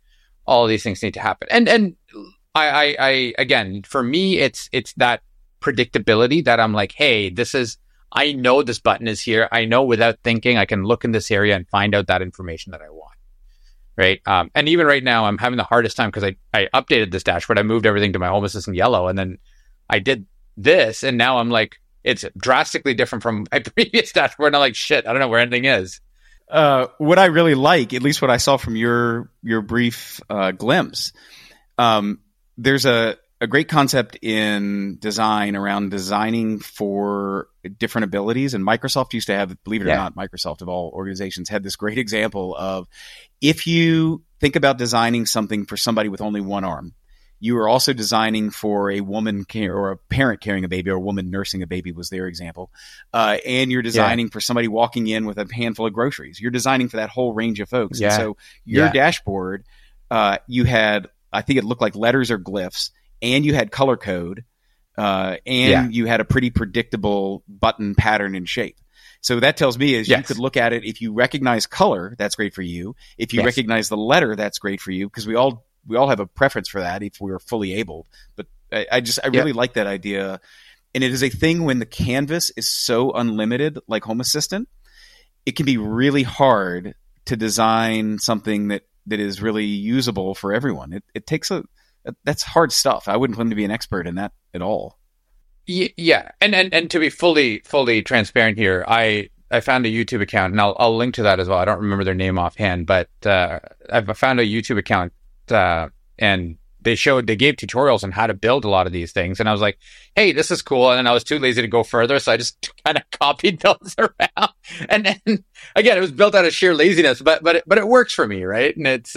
all of these things need to happen. And I again, for me, it's that predictability that I'm like, hey, I know this button is here. I know without thinking, I can look in this area and find out that information that I want. Right. And even right now, I'm having the hardest time because I updated this dashboard. I moved everything to my Home Assistant yellow, and then I did this, and now I'm like, it's drastically different from my previous dashboard. And I'm like, shit, I don't know where anything is. What I really like, at least what I saw from your brief glimpse, there's a great concept in design around designing for different abilities. And Microsoft used to have, believe it or not, Microsoft of all organizations had this great example of, if you think about designing something for somebody with only one arm, you are also designing for a woman or a parent carrying a baby, or a woman nursing a baby was their example. And you're designing for somebody walking in with a handful of groceries. You're designing for that whole range of folks. And so your dashboard, you had, I think it looked like letters or glyphs, and you had color code, and you had a pretty predictable button pattern and shape. So that tells me is you could look at it. If you recognize color, that's great for you. If you recognize the letter, that's great for you, because we all have a preference for that if we were fully able. But I really like that idea. And it is a thing when the canvas is so unlimited, like Home Assistant, it can be really hard to design something that is really usable for everyone. It takes that's hard stuff. I wouldn't claim to be an expert in that at all. Yeah. And to be fully transparent here, I found a YouTube account, and I'll link to that as well. I don't remember their name offhand, but I've found a YouTube account, and they gave tutorials on how to build a lot of these things. And I was like, hey, this is cool. And then I was too lazy to go further, so I just kind of copied those around. And then again, it was built out of sheer laziness, but it works for me, right? And it's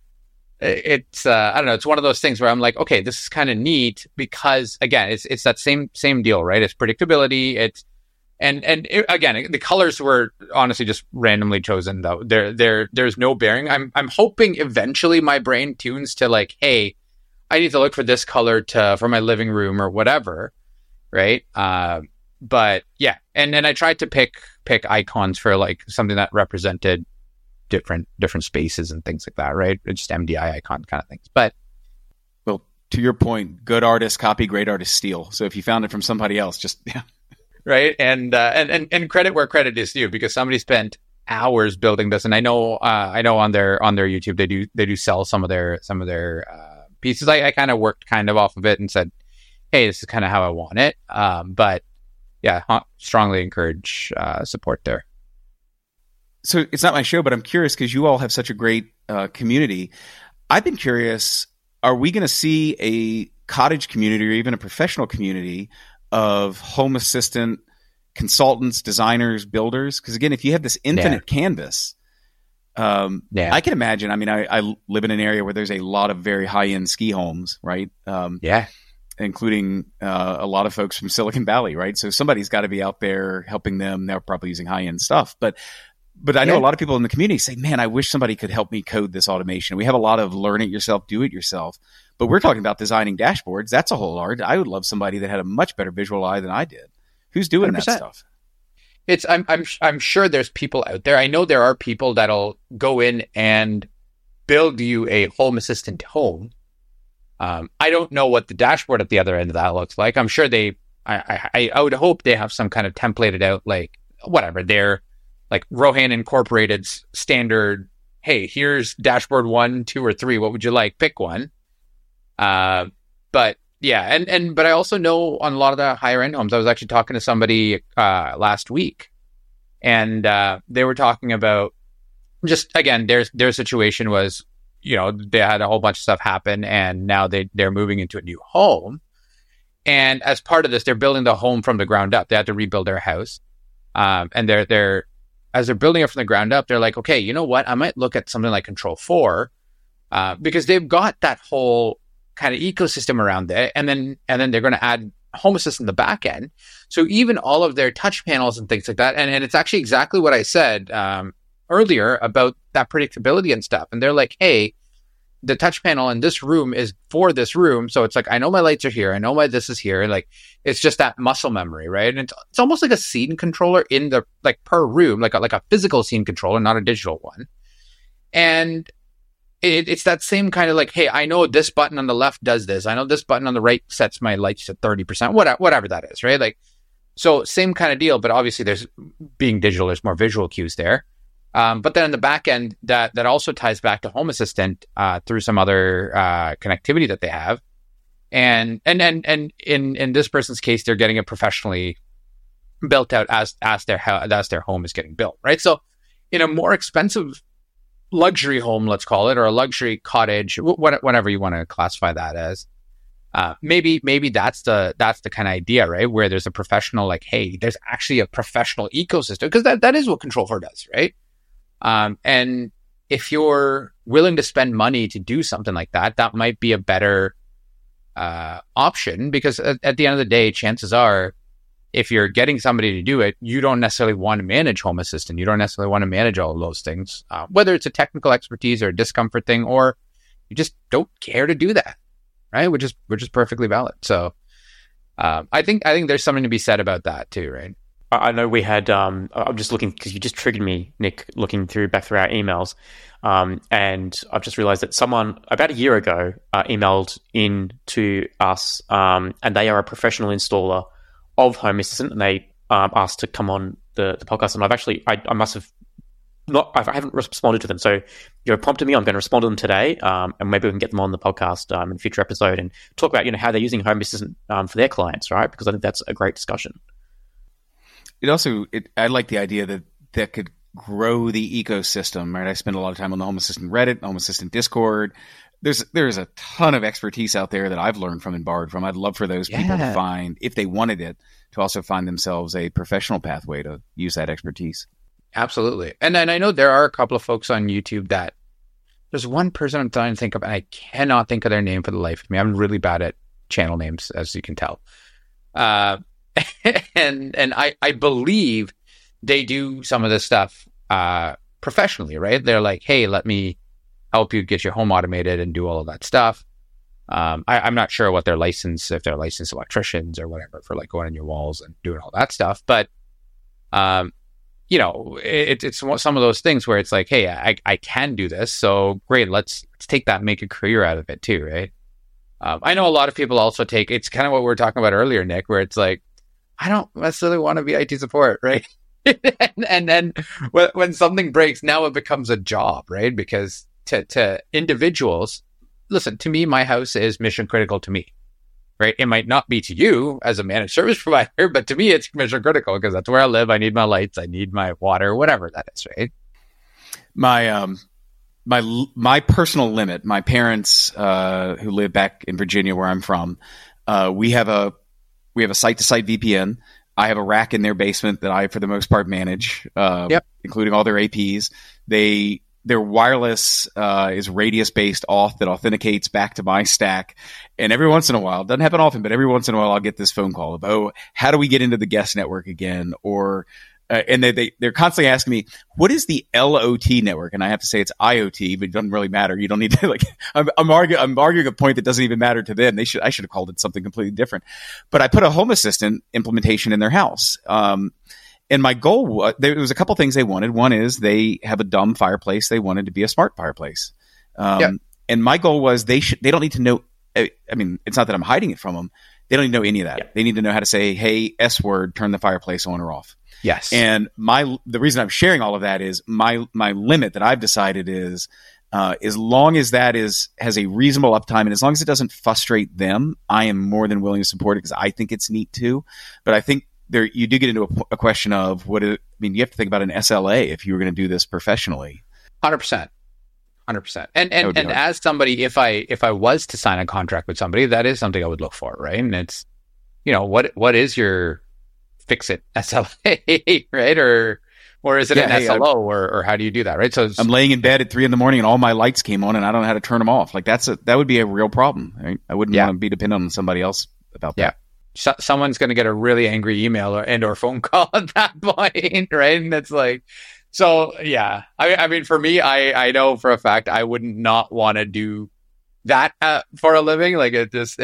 I don't know, it's one of those things where I'm like, okay, this is kind of neat, because again, it's that same deal, right? It's predictability. Again, the colors were honestly just randomly chosen, though. There's no bearing. I'm hoping eventually my brain tunes to like, hey, I need to look for this color for my living room or whatever, right? But yeah, and then I tried to pick icons for like something that represented different spaces and things like that, right? Just MDI icon kind of things. But well, to your point, good artists copy, great artists steal. So if you found it from somebody else, just right, and credit where credit is due, because somebody spent hours building this, and I know on their YouTube they do sell some of their pieces. I kind of worked off of it and said, hey, this is kind of how I want it. But yeah, strongly encourage support there. So it's not my show, but I'm curious because you all have such a great community. I've been curious, are we going to see a cottage community or even a professional community of Home Assistant consultants, designers, builders? Because again, if you have this infinite canvas, I can imagine. I mean, I live in an area where there's a lot of very high-end ski homes, right? Including a lot of folks from Silicon Valley, right? So somebody's got to be out there helping them. They're probably using high-end stuff, but I know a lot of people in the community say, man, I wish somebody could help me code this automation. We have a lot of learn it yourself, do it yourself, but we're talking about designing dashboards. That's a whole art. I would love somebody that had a much better visual eye than I did. Who's doing 100%. That stuff? I'm sure there's people out there. I know there are people that'll go in and build you a Home Assistant home. I don't know what the dashboard at the other end of that looks like. I'm sure I would hope they have some kind of templated out, like whatever they're like Rohan Incorporated's standard. Hey, here's dashboard 1, 2, or 3. What would you like? Pick one. But yeah, but I also know on a lot of the higher end homes, I was actually talking to somebody last week, and they were talking about just, again, their situation was, they had a whole bunch of stuff happen, and now they're moving into a new home. And as part of this, they're building the home from the ground up. They had to rebuild their house. And as they're building it from the ground up, they're like, okay, you know what? I might look at something like Control 4, because they've got that whole kind of ecosystem around there. And then they're going to add Home Assistant in the back end. So even all of their touch panels and things like that. And it's actually exactly what I said earlier about that predictability and stuff. And they're like, hey, the touch panel in this room is for this room. So it's like, I know my lights are here. I know my this is here. Like, it's just that muscle memory, right? And it's almost like a scene controller in the, like, per room, like a physical scene controller, not a digital one. And it's that same kind of like, hey, I know this button on the left does this. I know this button on the right sets my lights to 30%, whatever that is, right? Like, so same kind of deal, but obviously there's being digital, there's more visual cues there. But then in the back end, that also ties back to Home Assistant through some other connectivity that they have. And in this person's case, they're getting it professionally built out as their home is getting built, right? So in a more expensive luxury home, let's call it, or a luxury cottage, whatever you want to classify that as, maybe that's the kind of idea, right? Where there's a professional, like, hey, there's actually a professional ecosystem, because that is what Control4 does, right? And if you're willing to spend money to do something like that, that might be a better option, because at the end of the day, chances are, if you're getting somebody to do it, you don't necessarily want to manage Home Assistant. You don't necessarily want to manage all of those things, whether it's a technical expertise or a discomfort thing, or you just don't care to do that, right? Which is perfectly valid. So I think there's something to be said about that too, right? I know we had, I'm just looking, because you just triggered me, Nick, looking back through our emails. And I've just realized that someone about a year ago emailed in to us, and they are a professional installer of Home Assistant, and they asked to come on the podcast. And I've actually, I must have not, I haven't responded to them. So you're prompting me. I'm going to respond to them today, and maybe we can get them on the podcast in a future episode and talk about, how they're using Home Assistant for their clients, right? Because I think that's a great discussion. I like the idea that could grow the ecosystem, right? I spend a lot of time on the Home Assistant Reddit, Home Assistant Discord. There's a ton of expertise out there that I've learned from and borrowed from. I'd love for those people to find, if they wanted it, to also find themselves a professional pathway to use that expertise. Absolutely. And then I know there are a couple of folks on YouTube that, there's one person I'm trying to think of, and I cannot think of their name for the life of me. I'm really bad at channel names, as you can tell. And I believe they do some of this stuff professionally, right? They're like, hey, let me help you get your home automated and do all of that stuff. I'm not sure what their license, if they're licensed electricians or whatever, for like going on your walls and doing all that stuff. But, it's some of those things where it's like, hey, I can do this. So great. Let's take that and make a career out of it too, right? I know a lot of people also it's kind of what we were talking about earlier, Nick, where it's like, I don't necessarily want to be IT support, right? and then when something breaks, now it becomes a job, right? Because to individuals, listen, to me, my house is mission critical to me, right? It might not be to you as a managed service provider, but to me, it's mission critical because that's where I live. I need my lights, I need my water, whatever that is, right? My personal limit, my parents who live back in Virginia, where I'm from, we have a site-to-site VPN. I have a rack in their basement that I, for the most part, manage, including all their APs. Their wireless is radius-based auth that authenticates back to my stack. And every once in a while, doesn't happen often, but every once in a while, I'll get this phone call of, how do we get into the guest network again? Or and they're constantly asking me, what is the LOT network? And I have to say it's IoT, but it doesn't really matter. You don't need to I'm arguing a point that doesn't even matter to them. I should have called it something completely different. But I put a Home Assistant implementation in their house. And my goal was, there was a couple things they wanted. One is they have a dumb fireplace. They wanted to be a smart fireplace. And my goal was they don't need to know. I mean, it's not that I'm hiding it from them. They don't need to know any of that. Yeah. They need to know how to say, hey, S word, turn the fireplace on or off. Yes. And the reason I'm sharing all of that is my limit that I've decided is, as long as that has a reasonable uptime and as long as it doesn't frustrate them, I am more than willing to support it because I think it's neat too. But I think you do get into a question of you have to think about an SLA if you were going to do this professionally. 100%. And as somebody, if I was to sign a contract with somebody, that is something I would look for, right? And it's, what is your fix it SLA, right? Or is it an SLO, or how do you do that, right? So I'm laying in bed at 3 a.m. and all my lights came on and I don't know how to turn them off. Like that would be a real problem. Right? I wouldn't want to be dependent on somebody else about that. Yeah. Someone's going to get a really angry email or phone call at that point, right? And it's like, so yeah. I mean, for me, I know for a fact I would not want to do that for a living. Like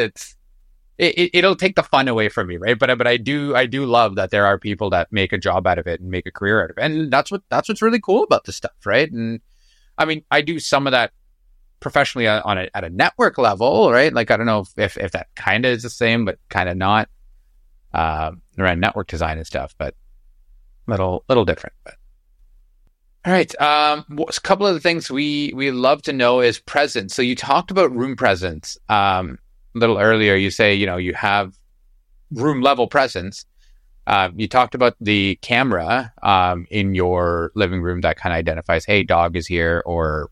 it'll take the fun away from me, right? But I do love that there are people that make a job out of it and make a career out of it, and that's what's really cool about this stuff, right? And I mean, I do some of that professionally at a network level, right? Like, I don't know if that kind of is the same, but kind of not around network design and stuff, but little different. But all right, a couple of the things we love to know is presence. So you talked about room presence a little earlier. You say, you have room level presence. You talked about the camera in your living room that kind of identifies, hey, dog is here, or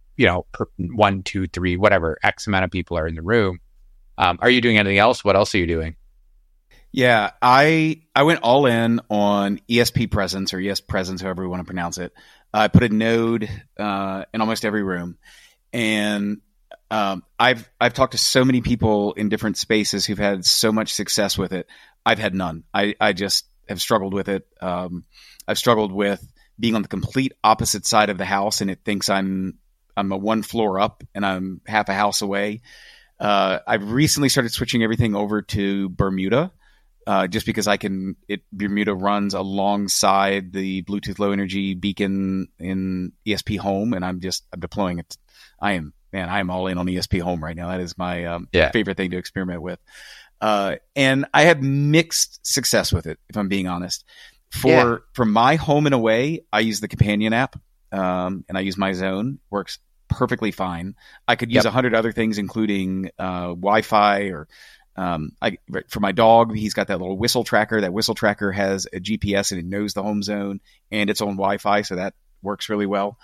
1, 2, 3, whatever, X amount of people are in the room. Are you doing anything else? What else are you doing? Yeah, I went all in on ESP presence, or ES presence, however you want to pronounce it. I put a node in almost every room, and I've talked to so many people in different spaces who've had so much success with it. I've had none. I just have struggled with it. I've struggled with being on the complete opposite side of the house, and it thinks I'm a one floor up and I'm half a house away. I've recently started switching everything over to Bermuda, just because Bermuda runs alongside the Bluetooth Low Energy beacon in ESP Home, and I'm deploying it. I am all in on ESP Home right now. That is my favorite thing to experiment with. And I have mixed success with it, if I'm being honest. For my home and away, I use the companion app, and I use my zone. Works perfectly fine. I could use 100 other things, including Wi-Fi, or for my dog, he's got that little whistle tracker. That whistle tracker has a GPS, and it knows the home zone and its own Wi-Fi, so that works really well.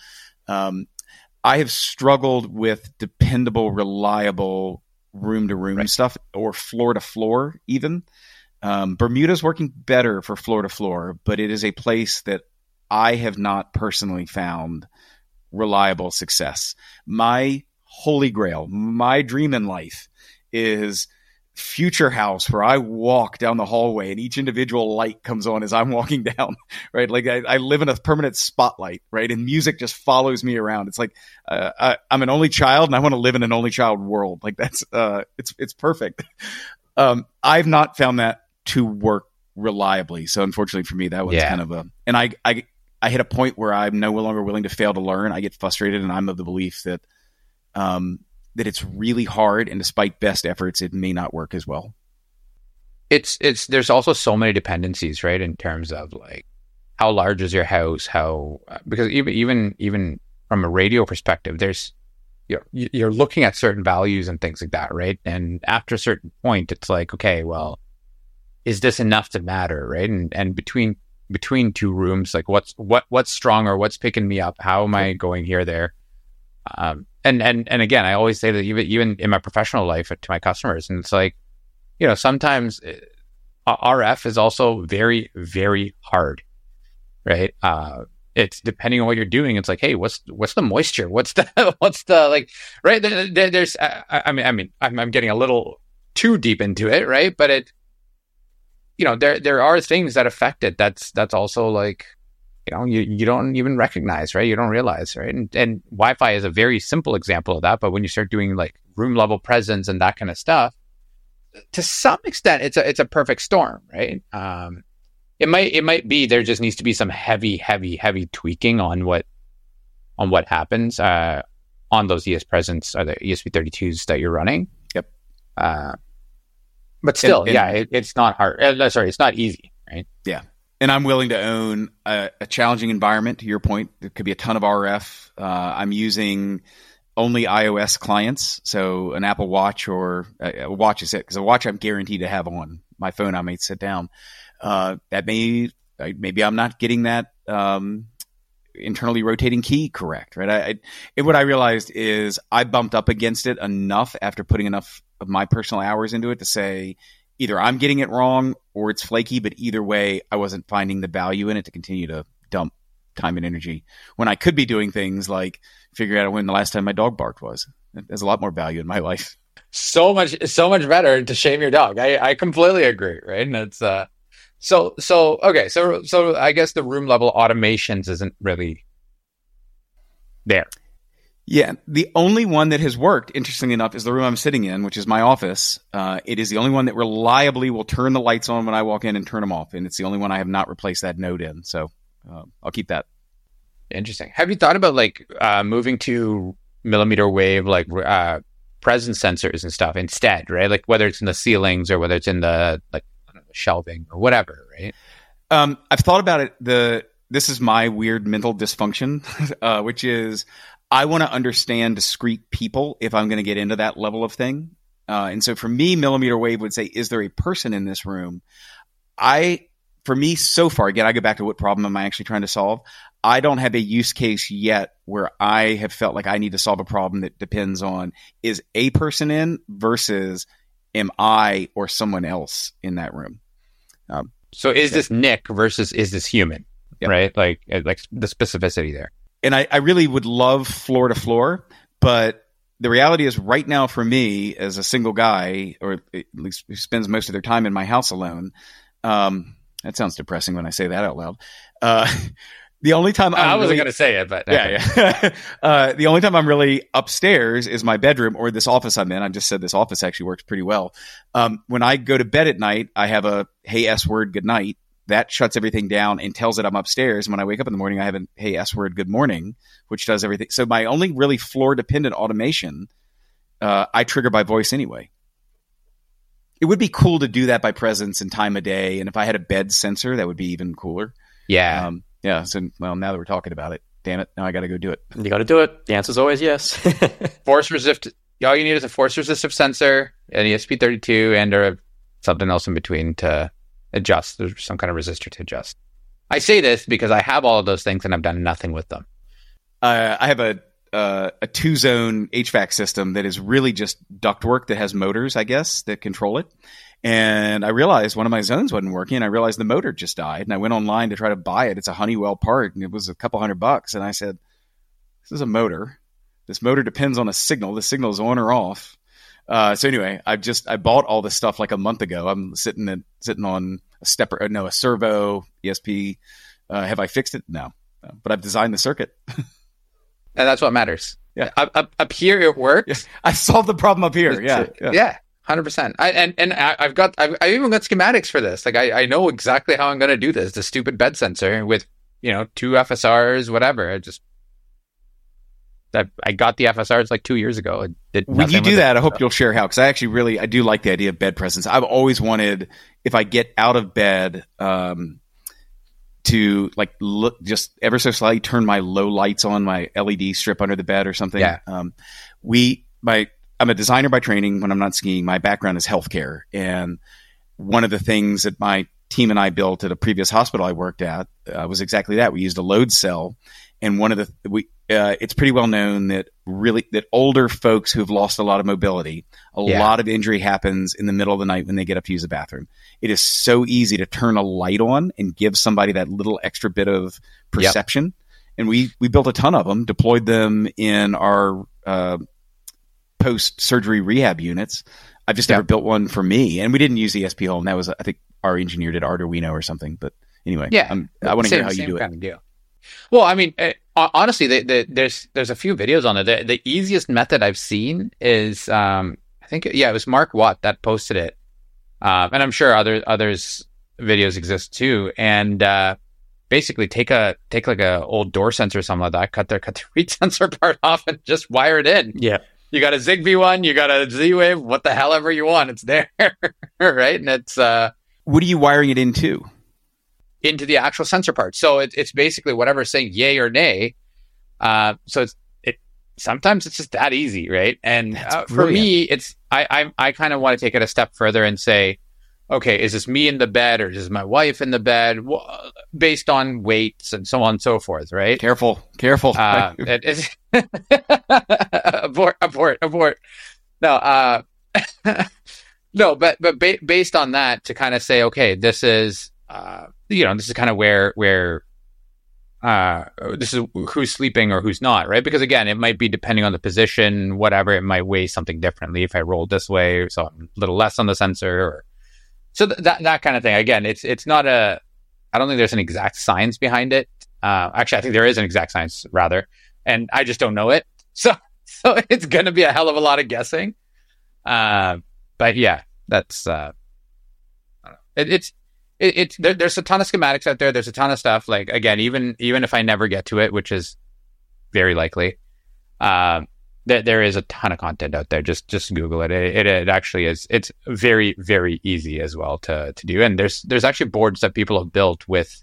I have struggled with dependable, reliable room-to-room stuff, or floor-to-floor even. Bermuda's working better for floor-to-floor, but it is a place that I have not personally found reliable success. My holy grail, my dream in life is future house where I walk down the hallway and each individual light comes on as I'm walking down, right? Like I live in a permanent spotlight, right? And music just follows me around. It's like, I'm an only child and I want to live in an only child world. Like that's, it's perfect. I've not found that to work reliably. So unfortunately for me, that was kind of and I hit a point where I'm no longer willing to fail to learn. I get frustrated, and I'm of the belief that, that it's really hard, and despite best efforts, it may not work as well. There's also so many dependencies, right? In terms of like, how large is your house? Because even from a radio perspective, there's, you're looking at certain values and things like that, right? And after a certain point, it's like, okay, well, is this enough to matter, right? And between two rooms, like what's stronger, what's picking me up? How am I going here, there? And again, I always say that even in my professional life to my customers, and it's like, sometimes RF is also very, very hard, right? It's depending on what you're doing. It's like, hey, what's the moisture? What's the like, right? There's, I'm getting a little too deep into it, right? But there are things that affect it. That's also like, you don't even recognize, right? You don't realize, right? And Wi-Fi is a very simple example of that. But when you start doing like room level presence and that kind of stuff, to some extent, it's a perfect storm, right? It might be there just needs to be some heavy tweaking on what happens on those ES presence or the ESP32s that you're running. Yep. But still, it's not hard. It's not easy, right? Yeah. And I'm willing to own a challenging environment. To your point, there could be a ton of RF. I'm using only iOS clients, so an Apple Watch or a watch is it, because a watch I'm guaranteed to have on. My phone I may sit down. Maybe I'm not getting that internally rotating key correct, right? What I realized is I bumped up against it enough after putting enough of my personal hours into it to say either I'm getting it wrong or it's flaky, but either way, I wasn't finding the value in it to continue to dump time and energy when I could be doing things like figuring out when the last time my dog barked was. There's a lot more value in my life. So much better to shame your dog. I completely agree, right? And it's so I guess the room level automations isn't really there. Yeah, the only one that has worked, interestingly enough, is the room I'm sitting in, which is my office. It is the only one that reliably will turn the lights on when I walk in and turn them off, and it's the only one I have not replaced that node in. So I'll keep that. Interesting. Have you thought about like moving to millimeter wave like presence sensors and stuff instead, right? Like whether it's in the ceilings or whether it's in the like I don't know, shelving or whatever, right? I've thought about it. This is my weird mental dysfunction, which is I want to understand discrete people if I'm going to get into that level of thing. And so for me, millimeter wave would say, is there a person in this room? For me, so far, again, I go back to what problem am I actually trying to solve? I don't have a use case yet where I have felt like I need to solve a problem that depends on is a person in versus am I or someone else in that room. So is this Nick versus is this human, right? Like the specificity there. And I really would love floor to floor, but the reality is right now for me as a single guy, or at least who spends most of their time in my house alone, that sounds depressing when I say that out loud. The only time I wasn't going to say it, but yeah. The only time I'm really upstairs is my bedroom or this office I'm in. I just said this office actually works pretty well. When I go to bed at night, I have a hey S word good night that shuts everything down and tells it I'm upstairs. And when I wake up in the morning, I have a hey S word good morning, which does everything. So my only really floor dependent automation, I trigger by voice anyway. It would be cool to do that by presence and time of day. And if I had a bed sensor, that would be even cooler. Yeah. Yeah. So, well, now that we're talking about it, damn it. Now I got to go do it. You got to do it. The answer is always yes. Force resist. All you need is a force resistive sensor, an ESP32, and or something else in between to adjust. There's some kind of resistor to adjust. I say this because I have all of those things and I've done nothing with them. I have a 2-zone HVAC system that is really just ductwork that has motors, I guess, that control it. And I realized one of my zones wasn't working. I realized the motor just died. And I went online to try to buy it. It's a Honeywell part, and it was a couple $100. And I said, this is a motor. This motor depends on a signal. The signal is on or off. So anyway, I bought all this stuff like a month ago. I'm sitting on a servo ESP. Have I fixed it? No. But I've designed the circuit. And that's what matters. Yeah. Up here, it works. Yeah. I solved the problem up here. Yeah. 100%. I've even got schematics for this. Like I know exactly how I'm going to do this. The stupid bed sensor with 2 FSRs, whatever. I got the FSRs like 2 years ago. When you do that, I hope you'll share how, because I do like the idea of bed presence. I've always wanted, if I get out of bed, to like look just ever so slightly, turn my low lights on, my LED strip under the bed or something. Yeah. I'm a designer by training. When I'm not skiing, my background is healthcare. And one of the things that my team and I built at a previous hospital I worked at was exactly that. We used a load cell. And it's pretty well known that older folks who've lost a lot of mobility, a lot of injury happens in the middle of the night when they get up to use the bathroom. It is so easy to turn a light on and give somebody that little extra bit of perception. Yep. And we built a ton of them, deployed them in our post-surgery rehab units. I've just never built one for me. And we didn't use ESP Home. That was, I think, our engineer did Arduino or something. But anyway, I want to hear how you do it. Kind of deal. Well, I mean, honestly, there's a few videos on it. The easiest method I've seen is, I think, it was Mark Watt that posted it. And I'm sure others videos exist too. And basically take like a old door sensor or something like that, cut the read sensor part off and just wire it in. Yeah. You got a Zigbee one, you got a Z-Wave, what the hell ever you want, it's there, right? And it's what are you wiring it into? Into the actual sensor part. So it's basically whatever is saying yay or nay. So sometimes it's just that easy, right? And for me, it's I kind of want to take it a step further and say, okay, is this me in the bed or is my wife in the bed? Well, based on weights and so on and so forth, right? Careful. Abort. No, no, but based on that, to kind of say, okay, this is this is kind of where this is who's sleeping or who's not, right? Because again, it might be depending on the position, whatever. It might weigh something differently if I roll this way, so I'm a little less on the sensor, or so that kind of thing. Again, it's not I don't think there's an exact science behind it. Actually, I think there is an exact science rather, and I just don't know it. So it's going to be a hell of a lot of guessing. But yeah, that's I don't know. There's a ton of schematics out there. There's a ton of stuff. Like again, even if I never get to it, which is very likely, there is a ton of content out there. Just Google it. It actually is. It's very, very easy as well to do. And there's actually boards that people have built with,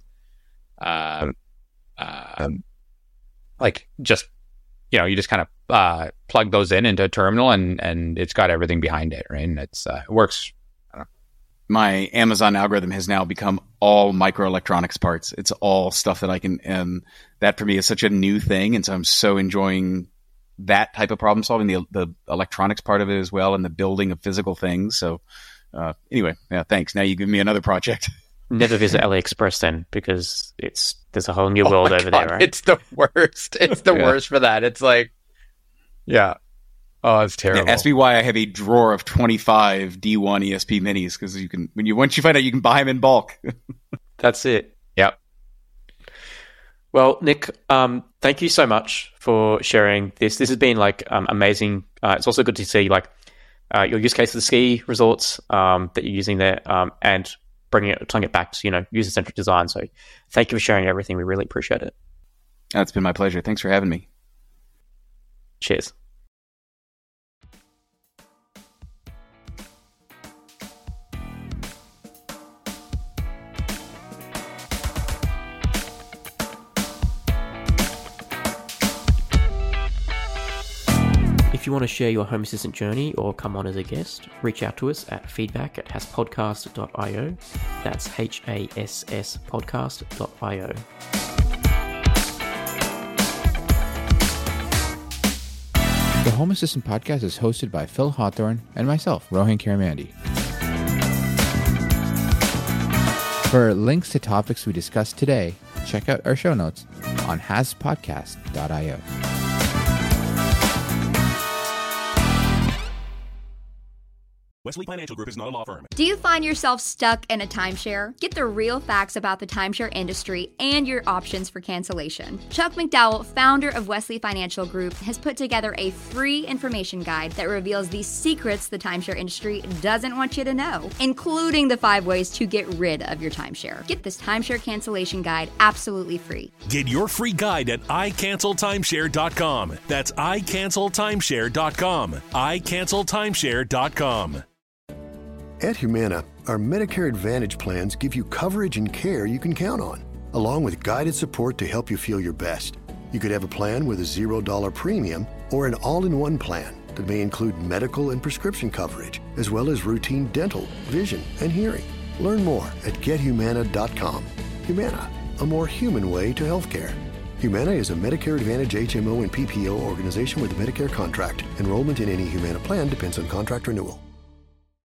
like just, you know, you just kind of plug those into a terminal and it's got everything behind it, right? And it works. My Amazon algorithm has now become all microelectronics parts. It's all stuff that I can, and that for me is such a new thing. And so I'm so enjoying that type of problem solving, the electronics part of it as well, and the building of physical things. So anyway, yeah, thanks. Now you give me another project. Never visit AliExpress then, because there's a whole new world over there, right? It's the worst. It's the worst for that. It's like, yeah. Oh, it's terrible. Yeah, ask me why I have a drawer of 25 D1 ESP minis, because you can, once you find out, you can buy them in bulk. That's it. Yep. Well, Nick, thank you so much for sharing this. This has been like amazing. It's also good to see like your use case of the ski resorts that you're using there, and tying it back to, user-centric design. So thank you for sharing everything. We really appreciate it. It's been my pleasure. Thanks for having me. Cheers. If you want to share your Home Assistant journey or come on as a guest, reach out to us at feedback@hasspodcast.io. That's HASS podcast.io. The Home Assistant podcast is hosted by Phil Hawthorne and myself, Rohan Karamandi. For links to topics we discussed today, check out our show notes on hasspodcast.io. Wesley Financial Group is not a law firm. Do you find yourself stuck in a timeshare? Get the real facts about the timeshare industry and your options for cancellation. Chuck McDowell, founder of Wesley Financial Group, has put together a free information guide that reveals the secrets the timeshare industry doesn't want you to know, including the 5 ways to get rid of your timeshare. Get this timeshare cancellation guide absolutely free. Get your free guide at iCancelTimeshare.com. That's iCancelTimeshare.com. iCancelTimeshare.com. At Humana, our Medicare Advantage plans give you coverage and care you can count on, along with guided support to help you feel your best. You could have a plan with a $0 premium or an all-in-one plan that may include medical and prescription coverage, as well as routine dental, vision, and hearing. Learn more at gethumana.com. Humana, a more human way to healthcare. Humana is a Medicare Advantage HMO and PPO organization with a Medicare contract. Enrollment in any Humana plan depends on contract renewal.